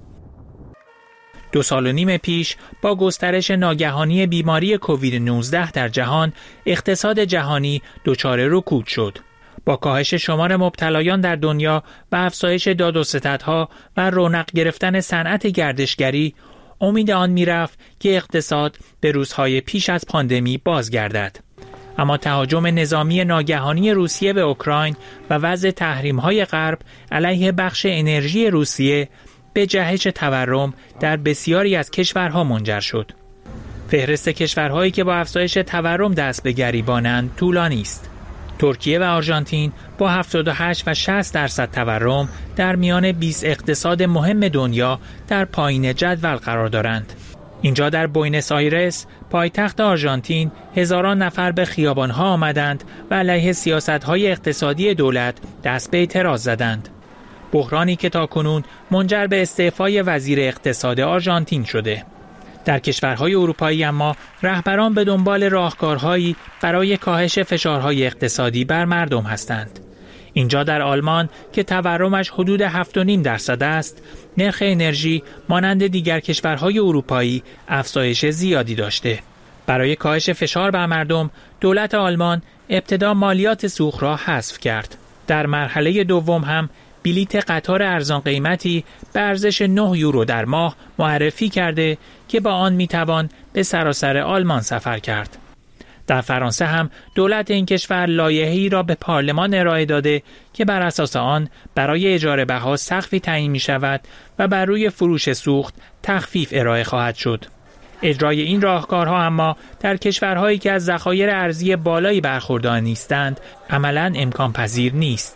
2.5 سال پیش با گسترش ناگهانی بیماری کووید 19 در جهان، اقتصاد جهانی دچار رکود شد. با کاهش شمار مبتلایان در دنیا و افزایش داد و ستدها و رونق گرفتن صنعت گردشگری، امید آن میرفت که اقتصاد به روزهای پیش از پاندمی بازگردد. اما تهاجم نظامی ناگهانی روسیه به اوکراین و وضع تحریم‌های غرب علیه بخش انرژی روسیه به جهش تورم در بسیاری از کشورها منجر شد. فهرست کشورهایی که با افزایش تورم دست به گریبانند طولانی است. ترکیه و آرژانتین با 78 و 60% تورم در میان 20 اقتصاد مهم دنیا در پایین جدول قرار دارند. اینجا در بوینس آیرس، پایتخت آرژانتین، هزاران نفر به خیابان‌ها آمدند و علیه سیاست‌های اقتصادی دولت دست به اعتراض زدند. بحرانی که تاکنون منجر به استعفای وزیر اقتصاد آرژانتین شده. در کشورهای اروپایی اما رهبران به دنبال راهکارهایی برای کاهش فشارهای اقتصادی بر مردم هستند. اینجا در آلمان که تورمش حدود 7.5% است، نرخ انرژی مانند دیگر کشورهای اروپایی افزایش زیادی داشته. برای کاهش فشار بر مردم، دولت آلمان ابتدا مالیات سوخت را حذف کرد. در مرحله دوم هم بلیت قطار ارزان قیمتی به ارزش 9 یورو در ماه معرفی کرده که با آن میتوان به سراسر آلمان سفر کرد. در فرانسه هم دولت این کشور لایحه‌ای را به پارلمان ارائه داده که بر اساس آن برای اجاره بها سقفی تعیین می شود و بر روی فروش سوخت تخفیف ارائه خواهد شد. اجرای این راهکارها اما در کشورهایی که از ذخایر ارزی بالایی برخوردار نیستند عملاً امکان پذیر نیست.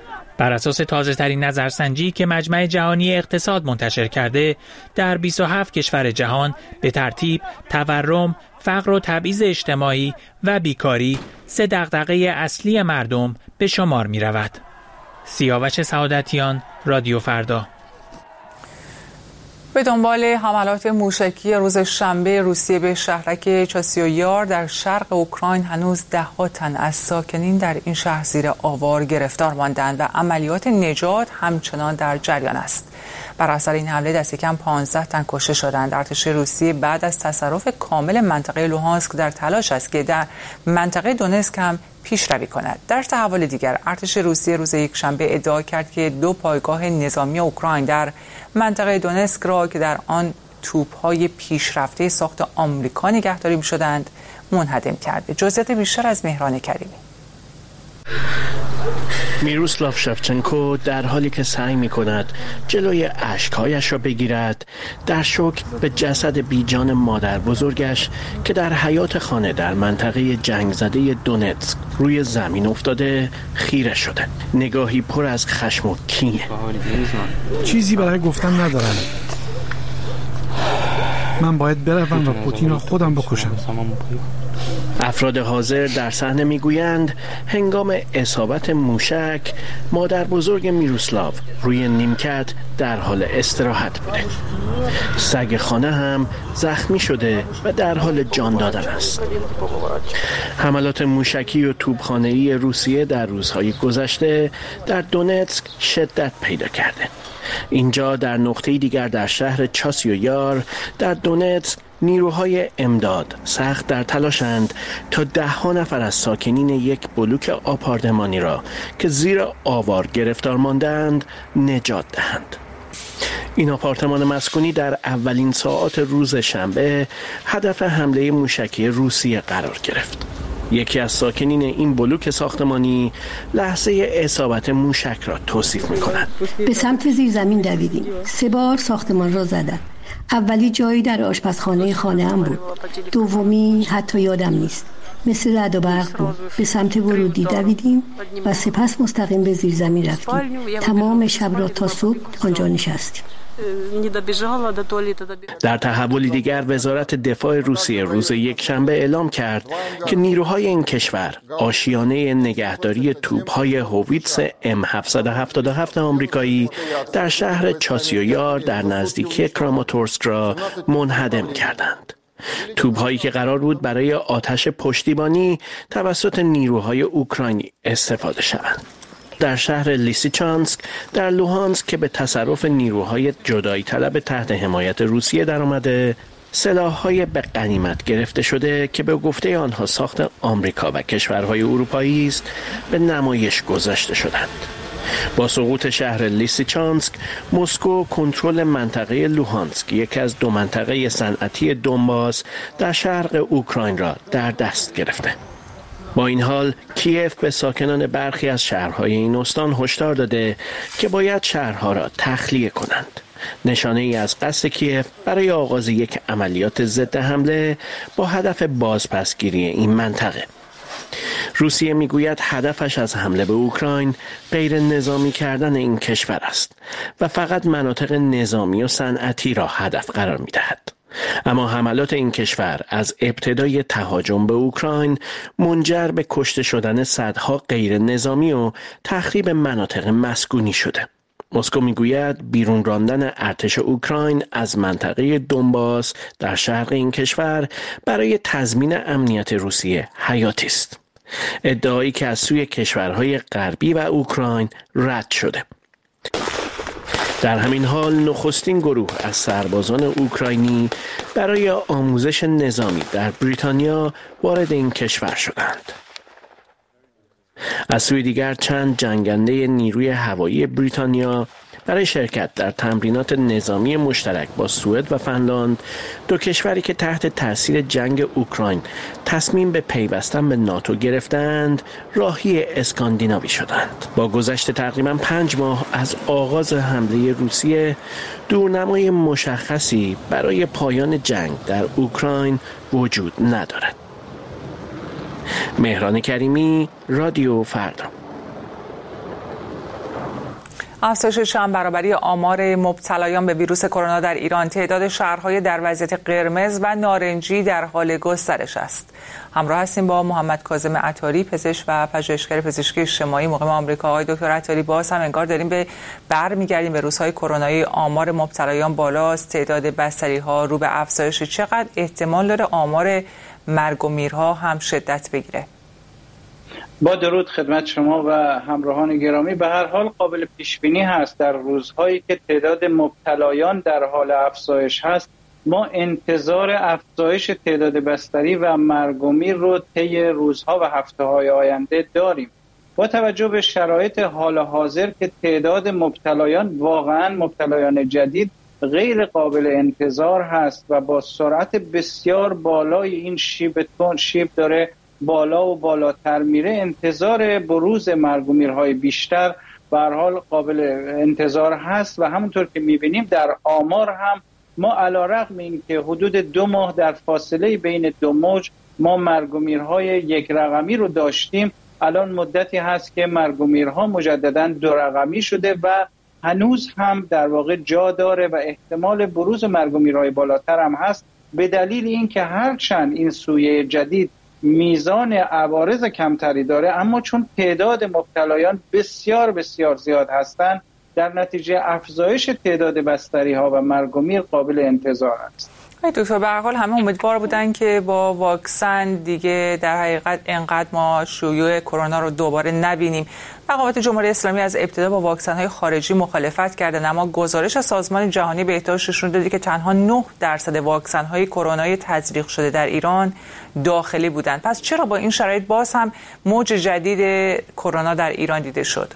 بر اساس تازه‌ترین نظرسنجی که مجمع جهانی اقتصاد منتشر کرده، در 27 کشور جهان به ترتیب تورم، فقر و تبعیض اجتماعی و بیکاری 3 دغدغه اصلی مردم به شمار می رود. سیاوش سعادتیان، رادیو فردا. به دنبال حملات موشکی روز شنبه روسیه به شهرک چاسیویار در شرق اوکراین هنوز 10 تن از ساکنین در این شهر زیر آوار گرفتار ماندند و عملیات نجات همچنان در جریان است. بر اثر این حمله دست کم 15 تن کشته شدند. ارتش روسیه بعد از تصرف کامل منطقه لوهانسک در تلاش است که در منطقه دونتسک هم پیشروی کند. در تحول دیگر ارتش روسیه روز یکشنبه ادعا کرد که 2 پایگاه نظامی اوکراین در منطقه دونتسک را که در آن توپ‌های پیشرفته ساخت آمریکا نگهداری می‌شدند منهدم کرده. جزئیات بیشتر از مهران کریمی. میروسلاو شفچنکو در حالی که سعی می‌کند جلوی اشک‌هایش را بگیرد، در شوک به جسد بیجان مادر بزرگش که در حیاط خانه در منطقه جنگ زده دونتسک روی زمین افتاده خیره شده. نگاهی پر از خشم و کینه. چیزی برای گفتن ندارم. من باید بروم و پوتین را خودم بکشم. افراد حاضر در صحنه میگویند هنگام اصابت موشک مادر بزرگ میروسلاو روی نیمکت در حال استراحت بوده. سگ خانه هم زخمی شده و در حال جان دادن است. حملات موشکی و توپخانه‌ای روسیه در روزهای گذشته در دونتسک شدت پیدا کرده. اینجا در نقطه دیگر در شهر چاسیویار در دونتسک نیروهای امداد سخت در تلاشند تا 10 نفر از ساکنین یک بلوک آپارتمانی را که زیر آوار گرفتار ماندند نجات دهند. این آپارتمان مسکونی در اولین ساعات روز شنبه هدف حمله موشکی روسیه قرار گرفت. یکی از ساکنین این بلوک ساختمانی لحظه اصابت موشک را توصیف می‌کند. به سمت زیرزمین دویدیم. 3 بار ساختمان را زدند. اولی جایی در آشپزخانه خانه‌ام بود. دومی حتی یادم نیست. مثل رعد و برق بود. به سمت ورودی دویدیم و سپس مستقیم به زیرزمین رفتیم. تمام شب را تا صبح آنجا نشستیم. در تحولی دیگر وزارت دفاع روسیه روز یکشنبه اعلام کرد که نیروهای این کشور آشیانه نگهداری توپ‌های هوویتس M777 آمریکایی در شهر چاسیویار در نزدیکی کراماتورسک را منهدم کردند. توپ‌هایی که قرار بود برای آتش پشتیبانی توسط نیروهای اوکراینی استفاده شوند. در شهر لیسیچانسک در لوهانسک که به تصرف نیروهای جدایی طلب تحت حمایت روسیه درآمده، سلاح‌های به غنیمت گرفته شده که به گفته آنها ساخت آمریکا و کشورهای اروپایی است به نمایش گذاشته شدند. با سقوط شهر لیسیچانسک، مسکو کنترل منطقه لوهانسک، یکی از 2 منطقه صنعتی دونباس در شرق اوکراین را در دست گرفته. با این حال کیف به ساکنان برخی از شهرهای این استان هشدار داده که باید شهرها را تخلیه کنند. نشانه ای از قصد کیف برای آغاز یک عملیات ضد حمله با هدف بازپسگیری این منطقه. روسیه میگوید هدفش از حمله به اوکراین غیر نظامی کردن این کشور است و فقط مناطق نظامی و صنعتی را هدف قرار می‌دهد. اما حملات این کشور از ابتدای تهاجم به اوکراین منجر به کشته شدن صدها غیر نظامی و تخریب مناطق مسکونی شده. مسکو میگوید بیرون راندن ارتش اوکراین از منطقه دونباس در شرق این کشور برای تضمین امنیت روسیه حیاتی است. ادعایی که از سوی کشورهای غربی و اوکراین رد شده. در همین حال نخستین گروه از سربازان اوکراینی برای آموزش نظامی در بریتانیا وارد این کشور شدند. از سوی دیگر چند جنگنده نیروی هوایی بریتانیا برای شرکت در تمرینات نظامی مشترک با سوئد و فنلاند، 2 کشوری که تحت تاثیر جنگ اوکراین تصمیم به پیوستن به ناتو گرفتند، راهی اسکاندیناوی شدند. با گذشت تقریباً 5 ماه از آغاز حمله روسیه، دورنمای مشخصی برای پایان جنگ در اوکراین وجود ندارد. مهران کریمی، رادیو فردا. افزایش چند برابری آمار مبتلایان به ویروس کرونا در ایران، تعداد شهرهای در وضعیت قرمز و نارنجی در حال گسترش است. همراه هستیم با محمد کاظم عطاری، پزشک و پژوهشگر پزشکی اجتماعی مقیم آمریکا. آقای دکتر عطاری، باز هم انگار داریم برمیگردیم به روزهای کرونایی. آمار مبتلایان بالاست، تعداد بستری‌ها رو به افزایش. چقدر احتمال داره آمار مرگ و میرها هم شدت بگیره؟ با درود خدمت شما و همراهان گرامی. به هر حال قابل پیش بینی هست در روزهایی که تعداد مبتلایان در حال افزایش هست، ما انتظار افزایش تعداد بستری و مرگ و میر رو طی روزها و هفته‌های آینده داریم. با توجه به شرایط حال حاضر که تعداد مبتلایان، واقعا مبتلایان جدید، غیر قابل انتظار هست و با سرعت بسیار بالای این شیب داره بالا و بالاتر میره، انتظار بروز مرگ و میرهای بیشتر به هر حال قابل انتظار هست. و همونطور که میبینیم در آمار هم ما علیرغم این که حدود 2 ماه در فاصله بین 2 موج ما مرگ و میرهای 1 رقمی رو داشتیم، الان مدتی هست که مرگ و میرها مجددا 2 رقمی شده و هنوز هم در واقع جا داره و احتمال بروز مرگ و میرهای بالاتر هم هست، به دلیل اینکه هرچند این سویه جدید میزان عوارض کمتری داره، اما چون تعداد مبتلایان بسیار بسیار زیاد هستند، در نتیجه افزایش تعداد بستری ها و مرگ و میر قابل انتظار است. دکتر، به هر حال همه امیدوار بودن که با واکسن دیگه در حقیقت انقدر ما شیوع کرونا رو دوباره نبینیم. مقامات جمهوری اسلامی از ابتدا با واکسن‌های خارجی مخالفت کردن، اما گزارش سازمان جهانی بهداشت نشون داده که تنها 9% واکسن‌های کرونای تزریق شده در ایران داخلی بودند. پس چرا با این شرایط باز هم موج جدید کرونا در ایران دیده شد؟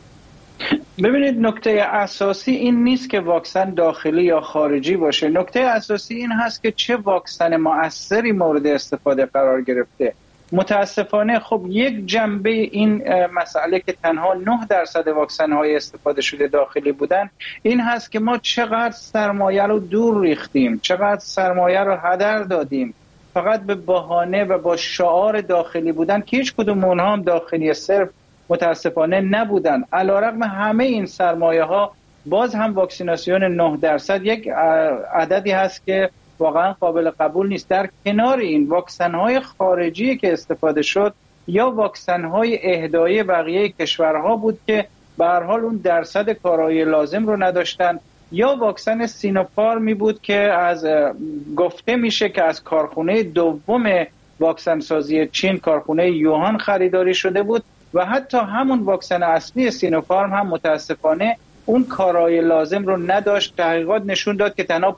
ببینید، نکته اساسی این نیست که واکسن داخلی یا خارجی باشه. نکته اساسی این هست که چه واکسن مؤثری مورد استفاده قرار گرفته. متاسفانه خب یک جنبه این مسئله که تنها 9% واکسن های استفاده شده داخلی بودن این هست که ما چقدر سرمایه رو دور ریختیم، چقدر سرمایه رو هدر دادیم فقط به بهانه و با شعار داخلی بودن که هیچ کدوم اونها هم داخلی صرف متاسفانه نبودن. علیرغم همه این سرمایه ها باز هم واکسیناسیون 9% یک عددی هست که واقعا قابل قبول نیست. در کنار این واکسن های خارجی که استفاده شد یا واکسن های اهدایی بقیه کشورها بود که به هر حال اون درصد کارایی لازم رو نداشتن، یا واکسن سینوفارمی بود که از گفته میشه که از کارخونه دوم واکسن سازی چین، کارخونه یوهان خریداری شده بود و حتی همون واکسن اصلی سینوفارم هم متاسفانه اون کارایی لازم رو نداشت. تحقیقات نشون داد که تنها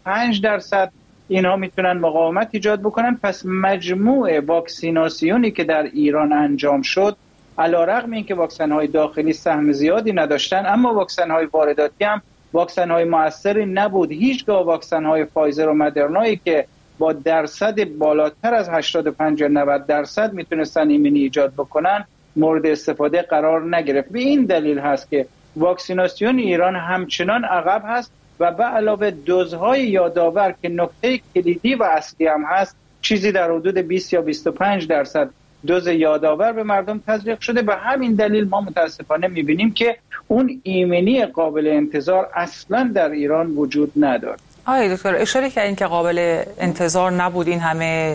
5% اینها میتونن مقاومت ایجاد بکنن. پس مجموع واکسیناسیونی که در ایران انجام شد، علیرغم اینکه واکسن‌های داخلی سهم زیادی نداشتن، اما واکسن‌های وارداتی هم واکسن‌های مؤثری نبود. هیچگاه واکسن‌های فایزر و مدرنایی که با درصد بالاتر از 85 یا 90% میتونستن ایمنی ایجاد بکنن مورد استفاده قرار نگرفت. به این دلیل هست که واکسیناسیون ایران همچنان عقب هست و به علاوه دوزهای یادآور که نکته کلیدی و اصلی هم هست، چیزی در حدود 20 یا 25% دوز یادآور به مردم تزریق شده. به همین دلیل ما متاسفانه میبینیم که اون ایمنی قابل انتظار اصلا در ایران وجود نداره. آقای دکتر، اشاره کردین که قابل انتظار نبود این همه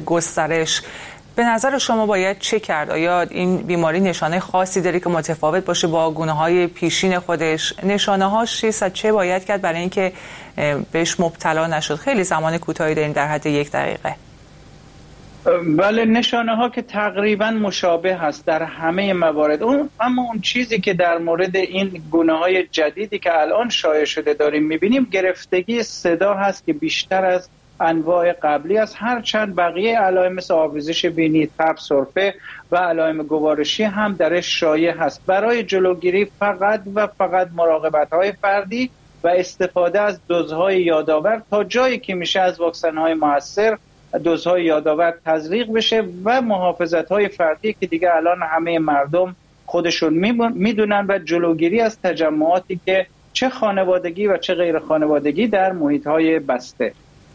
گسترش. به نظر شما باید چه کرد؟ آیا این بیماری نشانه خاصی داره که متفاوت باشه با گونه‌های پیشین خودش؟ نشانه‌هاش چیست؟ چه باید کرد برای اینکه بهش مبتلا نشد؟ خیلی زمان کوتاهی داریم، در حد 1 دقیقه. بله، نشانه ها که تقریبا مشابه هست در همه موارد. اما اون چیزی که در مورد این گونه‌های جدیدی که الان شایع شده داریم می‌بینیم، گرفتگی صدا هست که بیشتر از انواع قبلی است. هرچند بقیه علائم مثل آبریزش بینی، تب، سرفه و علائم گوارشی هم درش شایع هست. برای جلوگیری فقط و فقط مراقبت‌های فردی و استفاده از دوزهای یادآور تا جایی که میشه از واکسن‌های مؤثر دوزهای یادآور تزریق بشه و محافظت‌های فردی که دیگه الان همه مردم خودشون میدونن و جلوگیری از تجمعاتی که چه خانوادگی و چه غیر خانوادگی در محیط‌های بسته.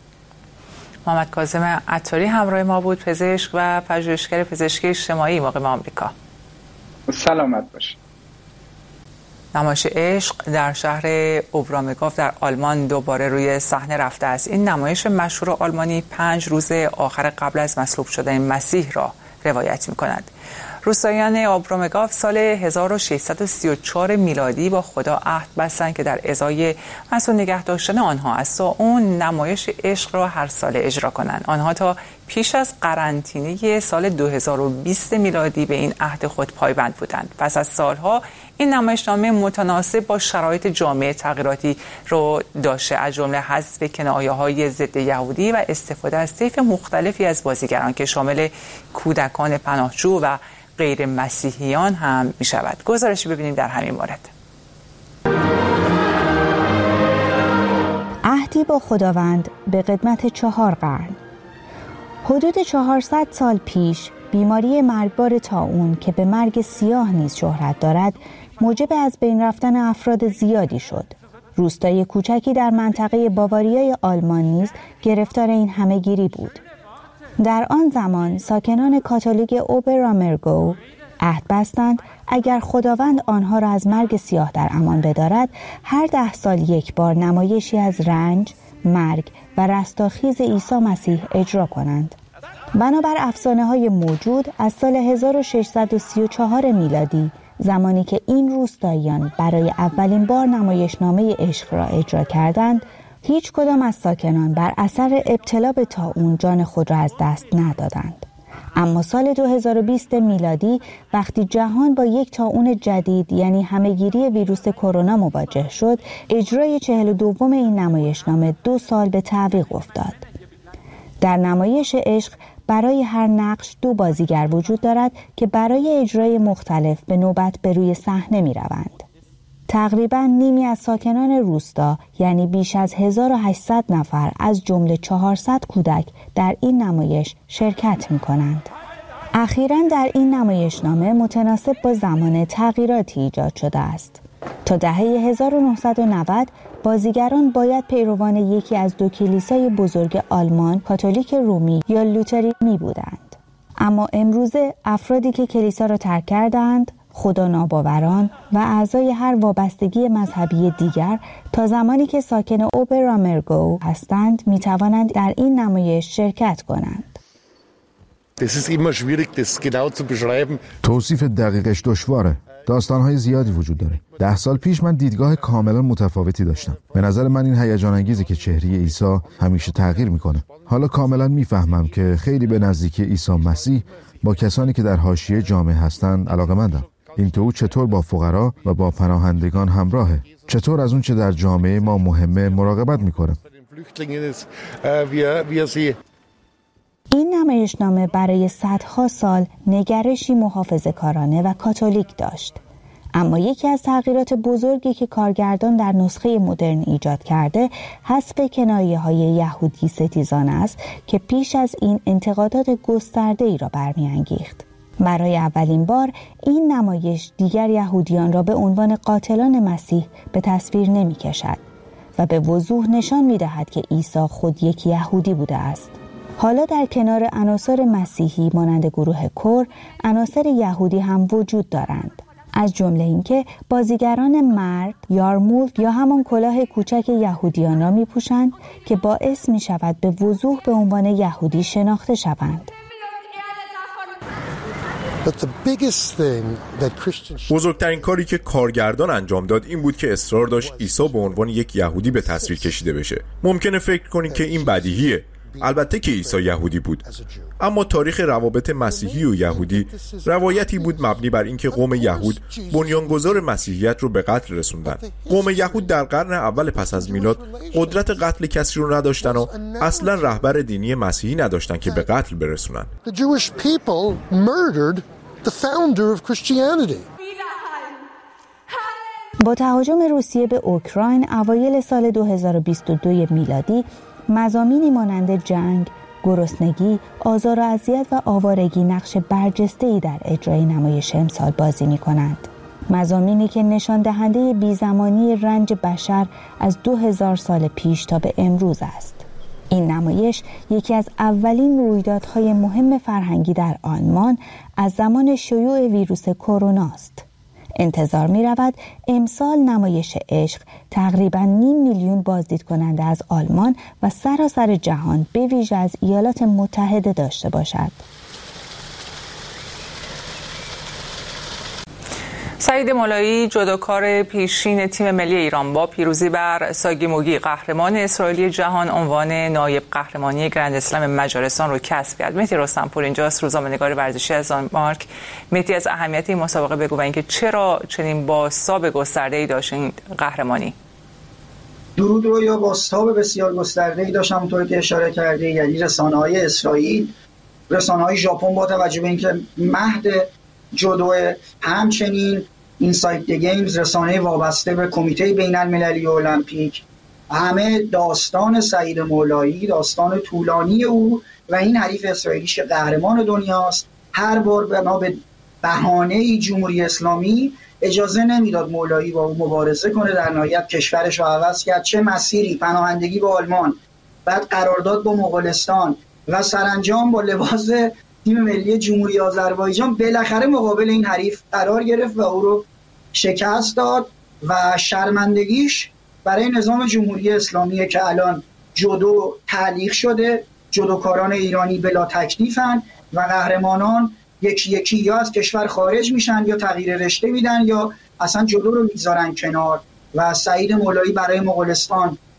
محمد کاظم عطاری همراه ما بود، پزشک و پژوهشگر پزشکی اجتماعی مقیم آمریکا. سلامت باشید. نمایش عشق در شهر اوبرامگاف در آلمان دوباره روی صحنه رفته است. این نمایش مشهور آلمانی 5 روز آخر قبل از مصلوب شدن مسیح را روایت می‌کند. روستاییان اوبرامگاف سال 1634 میلادی با خدا عهد بستند که در ازای مسئول نگه داشتن آنها از اون نمایش عشق را هر سال اجرا کنند. آنها تا پیش از قرنطینه سال 2020 میلادی به این عهد خود پایبند بودند. پس از سالها این نمایشنامه متناسب با شرایط جامعه تغییراتی رو داشته، از جمله حذف کنایه‌های ضد یهودی و استفاده از طیف مختلفی از بازیگران که شامل کودکان پناهجو و غیر مسیحیان هم می شود. گزارشی ببینیم در همین مورد. عهدی با خداوند به قدمت 4 قرن. حدود 400 سال پیش بیماری مرگبار طاعون که به مرگ سیاه نیز شهرت دارد موجب از بین رفتن افراد زیادی شد. روستای کوچکی در منطقه باواریای آلمان نیز گرفتار این همه‌گیری بود. در آن زمان ساکنان کاتولیک اوبرامرگو عهد بستند اگر خداوند آنها را از مرگ سیاه در امان بدارد، هر 10 سال یک بار نمایشی از رنج، مرگ و رستاخیز عیسی مسیح اجرا کنند. بنابر افسانه‌های موجود از سال 1634 میلادی، زمانی که این روستاییان برای اولین بار نمایشنامه عشق را اجرا کردند، هیچ کدام از ساکنان بر اثر ابتلا به طاعون جان خود را از دست ندادند. اما سال 2020 میلادی وقتی جهان با یک طاعون جدید یعنی همهگیری ویروس کرونا مواجه شد، اجرای 42م این نمایشنامه 2 سال به تعویق افتاد. در نمایش عشق برای هر نقش 2 بازیگر وجود دارد که برای اجرای مختلف به نوبت به روی صحنه می روند. تقریباً نیمی از ساکنان روستا یعنی بیش از 1800 نفر از جمله 400 کودک در این نمایش شرکت می کنند. اخیراً در این نمایشنامه متناسب با زمان تغییراتی ایجاد شده است. تا دهه 1990 بازیگران باید پیروان یکی از 2 کلیسای بزرگ آلمان، کاتولیک رومی یا لوترانی بودند. اما امروزه افرادی که کلیسا را ترک کردند، خدا ناباوران و اعضای هر وابستگی مذهبی دیگر تا زمانی که ساکن اوبرامرگو هستند می توانند در این نمایش شرکت کنند. توصیف دقیقش دشواره. داستان‌های زیادی وجود داره. 10 سال پیش من دیدگاه کاملا متفاوتی داشتم. به نظر من این هیجان انگیزه که چهره عیسی همیشه تغییر میکنه. حالا کاملا میفهمم که خیلی به نزدیکی عیسی مسیح با کسانی که در حاشیه جامعه هستن علاقه‌مندم. اینکه او چطور با فقرا و با پناهندگان همراهه، چطور از اون چه در جامعه ما مهمه مراقبت میکنه. این نمایشنامه برای صدها سال نگرشی محافظه‌کارانه و کاتولیک داشت. اما یکی از تغییرات بزرگی که کارگردان در نسخه مدرن ایجاد کرده، حذف کنایه‌های یهودی ستیزان است که پیش از این انتقادات گسترده‌ای را برمی‌انگیخت. برای اولین بار این نمایش دیگر یهودیان را به عنوان قاتلان مسیح به تصویر نمی‌کشد و به وضوح نشان می‌دهد که عیسی خود یک یهودی بوده است. حالا در کنار عناصر مسیحی مانند گروه کور، عناصر یهودی هم وجود دارند. از جمله اینکه بازیگران مرد، یارمولک یا همان کلاه کوچک یهودیان را می‌پوشند که باعث می‌شود به وضوح به عنوان یهودی شناخته شوند. بزرگترین کاری که کارگردان انجام داد این بود که اصرار داشت عیسی به عنوان یک یهودی به تصویر کشیده بشه. ممکنه فکر کنید که این بدیهیه. البته که عیسی یهودی بود، اما تاریخ روابط مسیحی و یهودی روایتی بود مبنی بر اینکه قوم یهود بنیانگذار مسیحیت رو به قتل رسوندن. قوم یهود در قرن اول پس از میلاد قدرت قتل کسی رو نداشتن و اصلا رهبر دینی مسیحی نداشتن که به قتل برسونن. با تهاجم روسیه به اوکراین اوایل سال 2022 میلادی، مضامینی مانند جنگ، گرسنگی، آزار و اذیت و آوارگی نقش برجسته‌ای در اجرای نمایش امسال بازی می‌کنند. مضامینی که نشان دهنده بی‌زمانی رنج بشر از 2000 سال پیش تا به امروز است. این نمایش یکی از اولین رویدادهای مهم فرهنگی در آلمان از زمان شیوع ویروس کرونا است. انتظار می رود امسال نمایش عشق تقریباً 500,000 بازدید کننده از آلمان و سراسر جهان به ویژه از ایالات متحده داشته باشد. سعید مولایی، جودوکار پیشین تیم ملی ایران، با پیروزی بر ساگی موگی قهرمان اسرائیلی جهان عنوان نایب قهرمانی گرند اسلم مجارستان رو کسب کرد. مهدی رستمپور اینجاست، روزنامه‌نگار ورزشی از دانمارک. مهدی، از اهمیت این مسابقه بگو و اینکه چرا چنین بازتاب گسترده‌ای داشت این قهرمانی. درود رو یا بازتاب بسیار گسترده‌ای داشت، همونطور که اشاره کردی. یعنی رسانه‌های اسرائیل، رسانه‌های ژاپن با توجه به اینکه مهد جودو، همچنین اینساید دی گیمز، رسانه وابسته به کمیته بین‌المللی المپیک، همه داستان سعید مولایی، داستان طولانی او و این حریف اسرائیلیش که قهرمان دنیاست، هر بار بنا به بهانه جمهوری اسلامی اجازه نمیداد مولایی با او مبارزه کنه. در نهایت کشورش رو عوض کرد، چه مسیری، پناهندگی به آلمان، بعد قرارداد با مغولستان و سرانجام با لباس تیم ملی جمهوری آذربایجان بالاخره مقابل این حریف قرار گرفت و او رو شکست داد و شرمندگیش برای نظام جمهوری اسلامی که الان جودو تعلیق شده، جودوکاران ایرانی بلا تکلیفن و قهرمانان یکی یکی یا از کشور خارج میشن یا تغییر رشته میدن یا اصلا جودو رو میذارن کنار و سعید مولایی برای مغولستان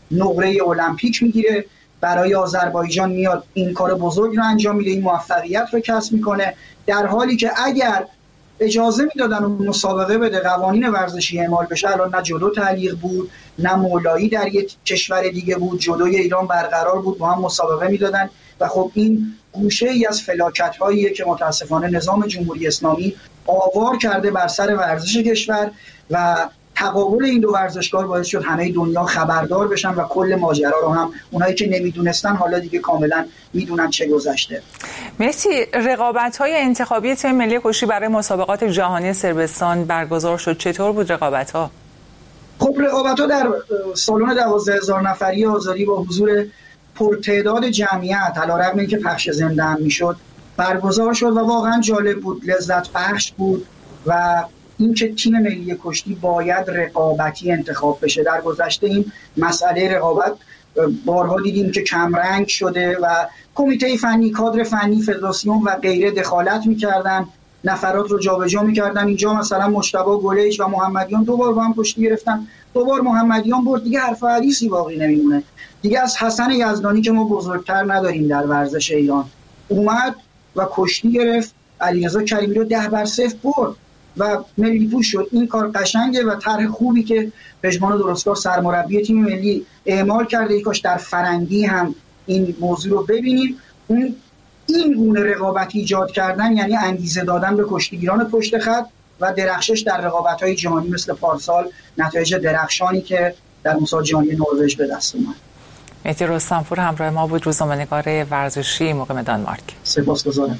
نقره المپیک میگیره، برای آذربایجان میاد این کار بزرگ رو انجام میده، این موفقیت رو کسب میکنه، در حالی که اگر اجازه میدادن اون مسابقه بده، قوانین ورزشی اعمال بشه، الان نه جودو تعلیق بود، نه مولایی در یک کشور دیگه بود، جودوی ایران برقرار بود، با هم مسابقه میدادن. و خب این گوشه ای از فلاکت هاییه که متاسفانه نظام جمهوری اسلامی آوار کرده بر سر ورزش کشور و تقابل این دو ورزشگاه باعث شد همه دنیا خبردار بشن و کل ماجرا رو هم اونایی که نمیدونستن حالا دیگه کاملا میدونن چه گذشته. مرسی. رقابت‌های انتخابی تیم ملی کشتی برای مسابقات جهانی صربستان برگزار شد. چطور بود رقابت‌ها؟ خب رقابت‌ها در سالن 12000 نفری آزادی با حضور پرتعداد جمعیت علیرغم اینکه پخش زنده هم میشد برگزار شد و واقعا جالب بود، لذت بخش بود و اینکه تیم ملی کشتی باید رقابتی انتخاب بشه. در گذشته این مسئله رقابت بارها دیدیم که کمرنگ شده و کمیته فنی، کادر فنی، فدراسیون و غیره دخالت میکردن، نفرات رو جابجا میکردن. اینجا مثلا مجتبی گلیش و محمدیان 2 بار با هم کشتی گرفتن، 2 بار محمدیان برد، دیگه حرف حدیثی باقی نمیمونه. دیگه از حسن یزدانی که ما بزرگتر نداریم در ورزش ایران، اومد و کشتی گرفت، علیرضا کریمی رو 10-0 برد و ملی پوش شد. این کار قشنگه و طرح خوبی که پژمان درستکار سرمربی تیم ملی اعمال کرده، کاش در فرنگی هم این موضوع رو ببینیم. این گونه رقابتی ایجاد کردن یعنی انگیزه دادن به کشتیگیران پشت خط و درخشش در رقابت‌های جهانی مثل پارسال، نتایج درخشانی که در مسابقات جهانی نروژ به دست اومد. مهدی رستمپور همراه ما بود، روزنامه‌نگار ورزشی مقیم دانمارک. سپاسگزارم.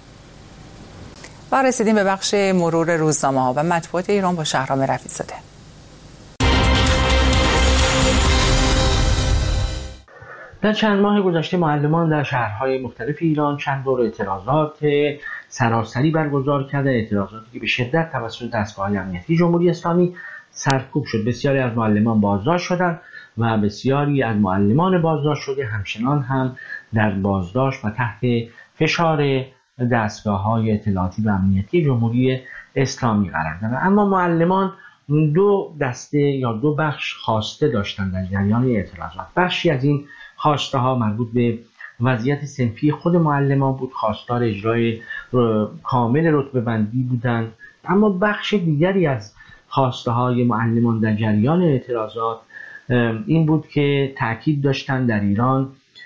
و رسیدیم به بخش مرور روزنامه‌ها و مطبوعات ایران با شهرام رفیع‌زاده. در چند ماه گذشته معلمان در شهرهای مختلف ایران چند دور اعتراضات سراسری برگزار کردند، اعتراضاتی که به شدت توسط دستگاه‌های امنیتی جمهوری اسلامی سرکوب شد. بسیاری از معلمان بازداشت شدند و بسیاری از معلمان بازداشت شده همچنان هم در بازداشت و تحت فشار دستگاه‌های اطلاعاتی و امنیتی جمهوری اسلامی قرار دارند. اما معلمان 2 دسته یا 2 بخش خواسته داشتند در جریان اعتراضات. بخشی از این خواسته ها مربوط به وضعیت صنفی خود معلمان بود، خواستار اجرای کامل رتبه بندی بودند. اما بخش دیگری از خواسته های معلمان در جریان اعتراضات این بود که تاکید داشتند در ایران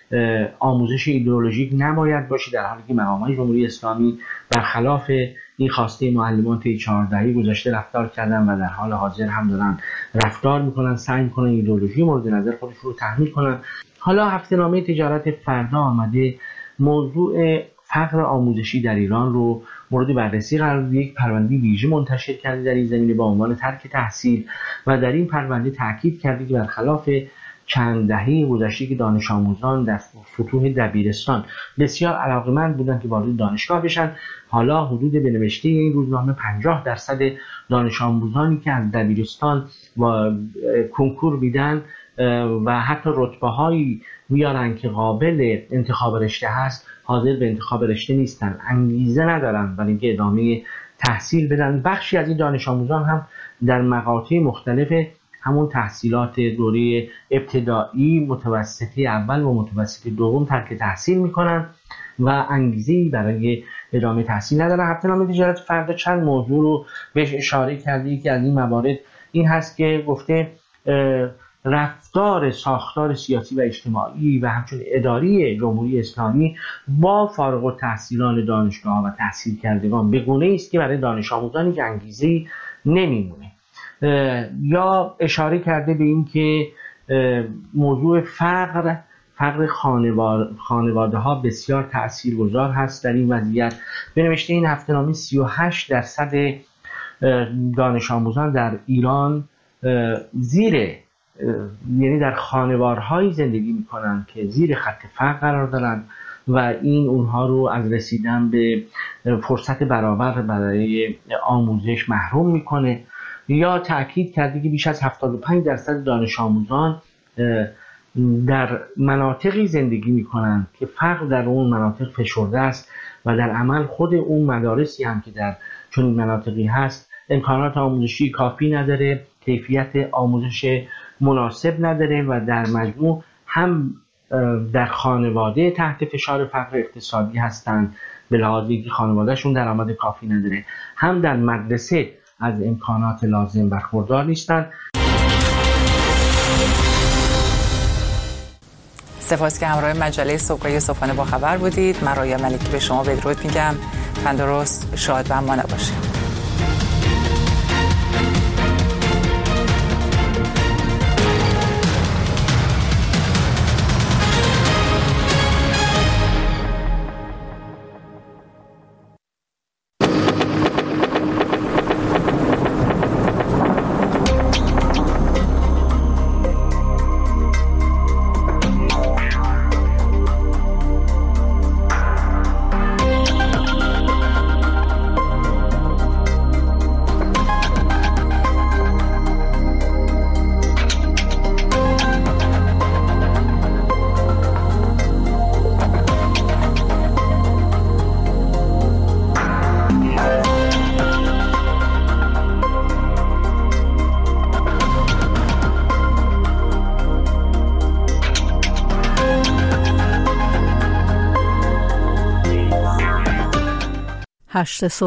آموزش ایدئولوژیک نباید باشه، در حالی که مقامات جمهوری اسلامی برخلاف این خواسته معلمان طی 4 دهه گذشته رفتار کردن و در حال حاضر هم دارن رفتار میکنن، سعی میکنن ایدئولوژی مورد نظر خودشون رو تحمیل کنن. حالا هفته‌نامه تجارت فردا آمده موضوع فقر آموزشی در ایران رو مورد بررسی قرار داد. یک پرونده ویژه منتشر کرده در این زمینه با عنوان ترک تحصیل و در این پرونده تاکید کرده که برخلاف چند دهه گذشته که دانش آموزان در سطوح دبیرستان بسیار علاقه‌مند بودند که وارد دانشگاه بشن، حالا حدود به نوشته این روزنامه 50% دانش آموزانی که از دبیرستان و کنکور میدن و حتی رتبه‌هایی میارن که قابل انتخاب رشته هست حاضر به انتخاب رشته نیستن، انگیزه ندارن برای اینکه ادامه تحصیل بدن. بخشی از این دانش آموزان هم در مقاطع مختلف همون تحصیلات دوره ابتدایی، متوسطه اول و متوسطه دوم ترک تحصیل میکنن و انگیزه‌ای برای ادامه تحصیل ندارن. هفته‌نامه تجارت فردا چند موضوع رو بهش اشاره کرده. یکی از این موارد این هست که گفته رفتار ساختار سیاسی و اجتماعی و همچنین اداری جمهوری اسلامی با فارغ التحصیلان دانشگاه و تحصیل کردگان به گونه‌ای است که برای دانش آموزانی که انگیزه‌ای نمیمونه. یا اشاره کرده به این که موضوع فقر خانواده ها بسیار تاثیرگذار هست در این وضعیت. به نوشته این هفته‌نامه 38% دانش آموزان در ایران یعنی در خانوارهایی زندگی میکنن که زیر خط فقر قرار دارن و این اونها رو از رسیدن به فرصت برابر برای آموزش محروم میکنه. یا تأکید کرده که بیش از 75% دانش آموزان در مناطقی زندگی میکنن که فقر در اون مناطق فشرده است و در عمل خود اون مدارسی هم که در چنین مناطقی هست امکانات آموزشی کافی نداره، کیفیت آموزش مناسب نداره و در مجموع هم در خانواده تحت فشار فقر اقتصادی هستند به لحاظ اینکه خانوادهشون درآمد کافی نداره، هم در مدرسه از امکانات لازم برخوردار نیستند. سپاس که همراه مجله صبحگاهی صبحانه با خبر بودید. من رایا ملکی به شما بدرود میگم. تندرست، شاد و امان باشید.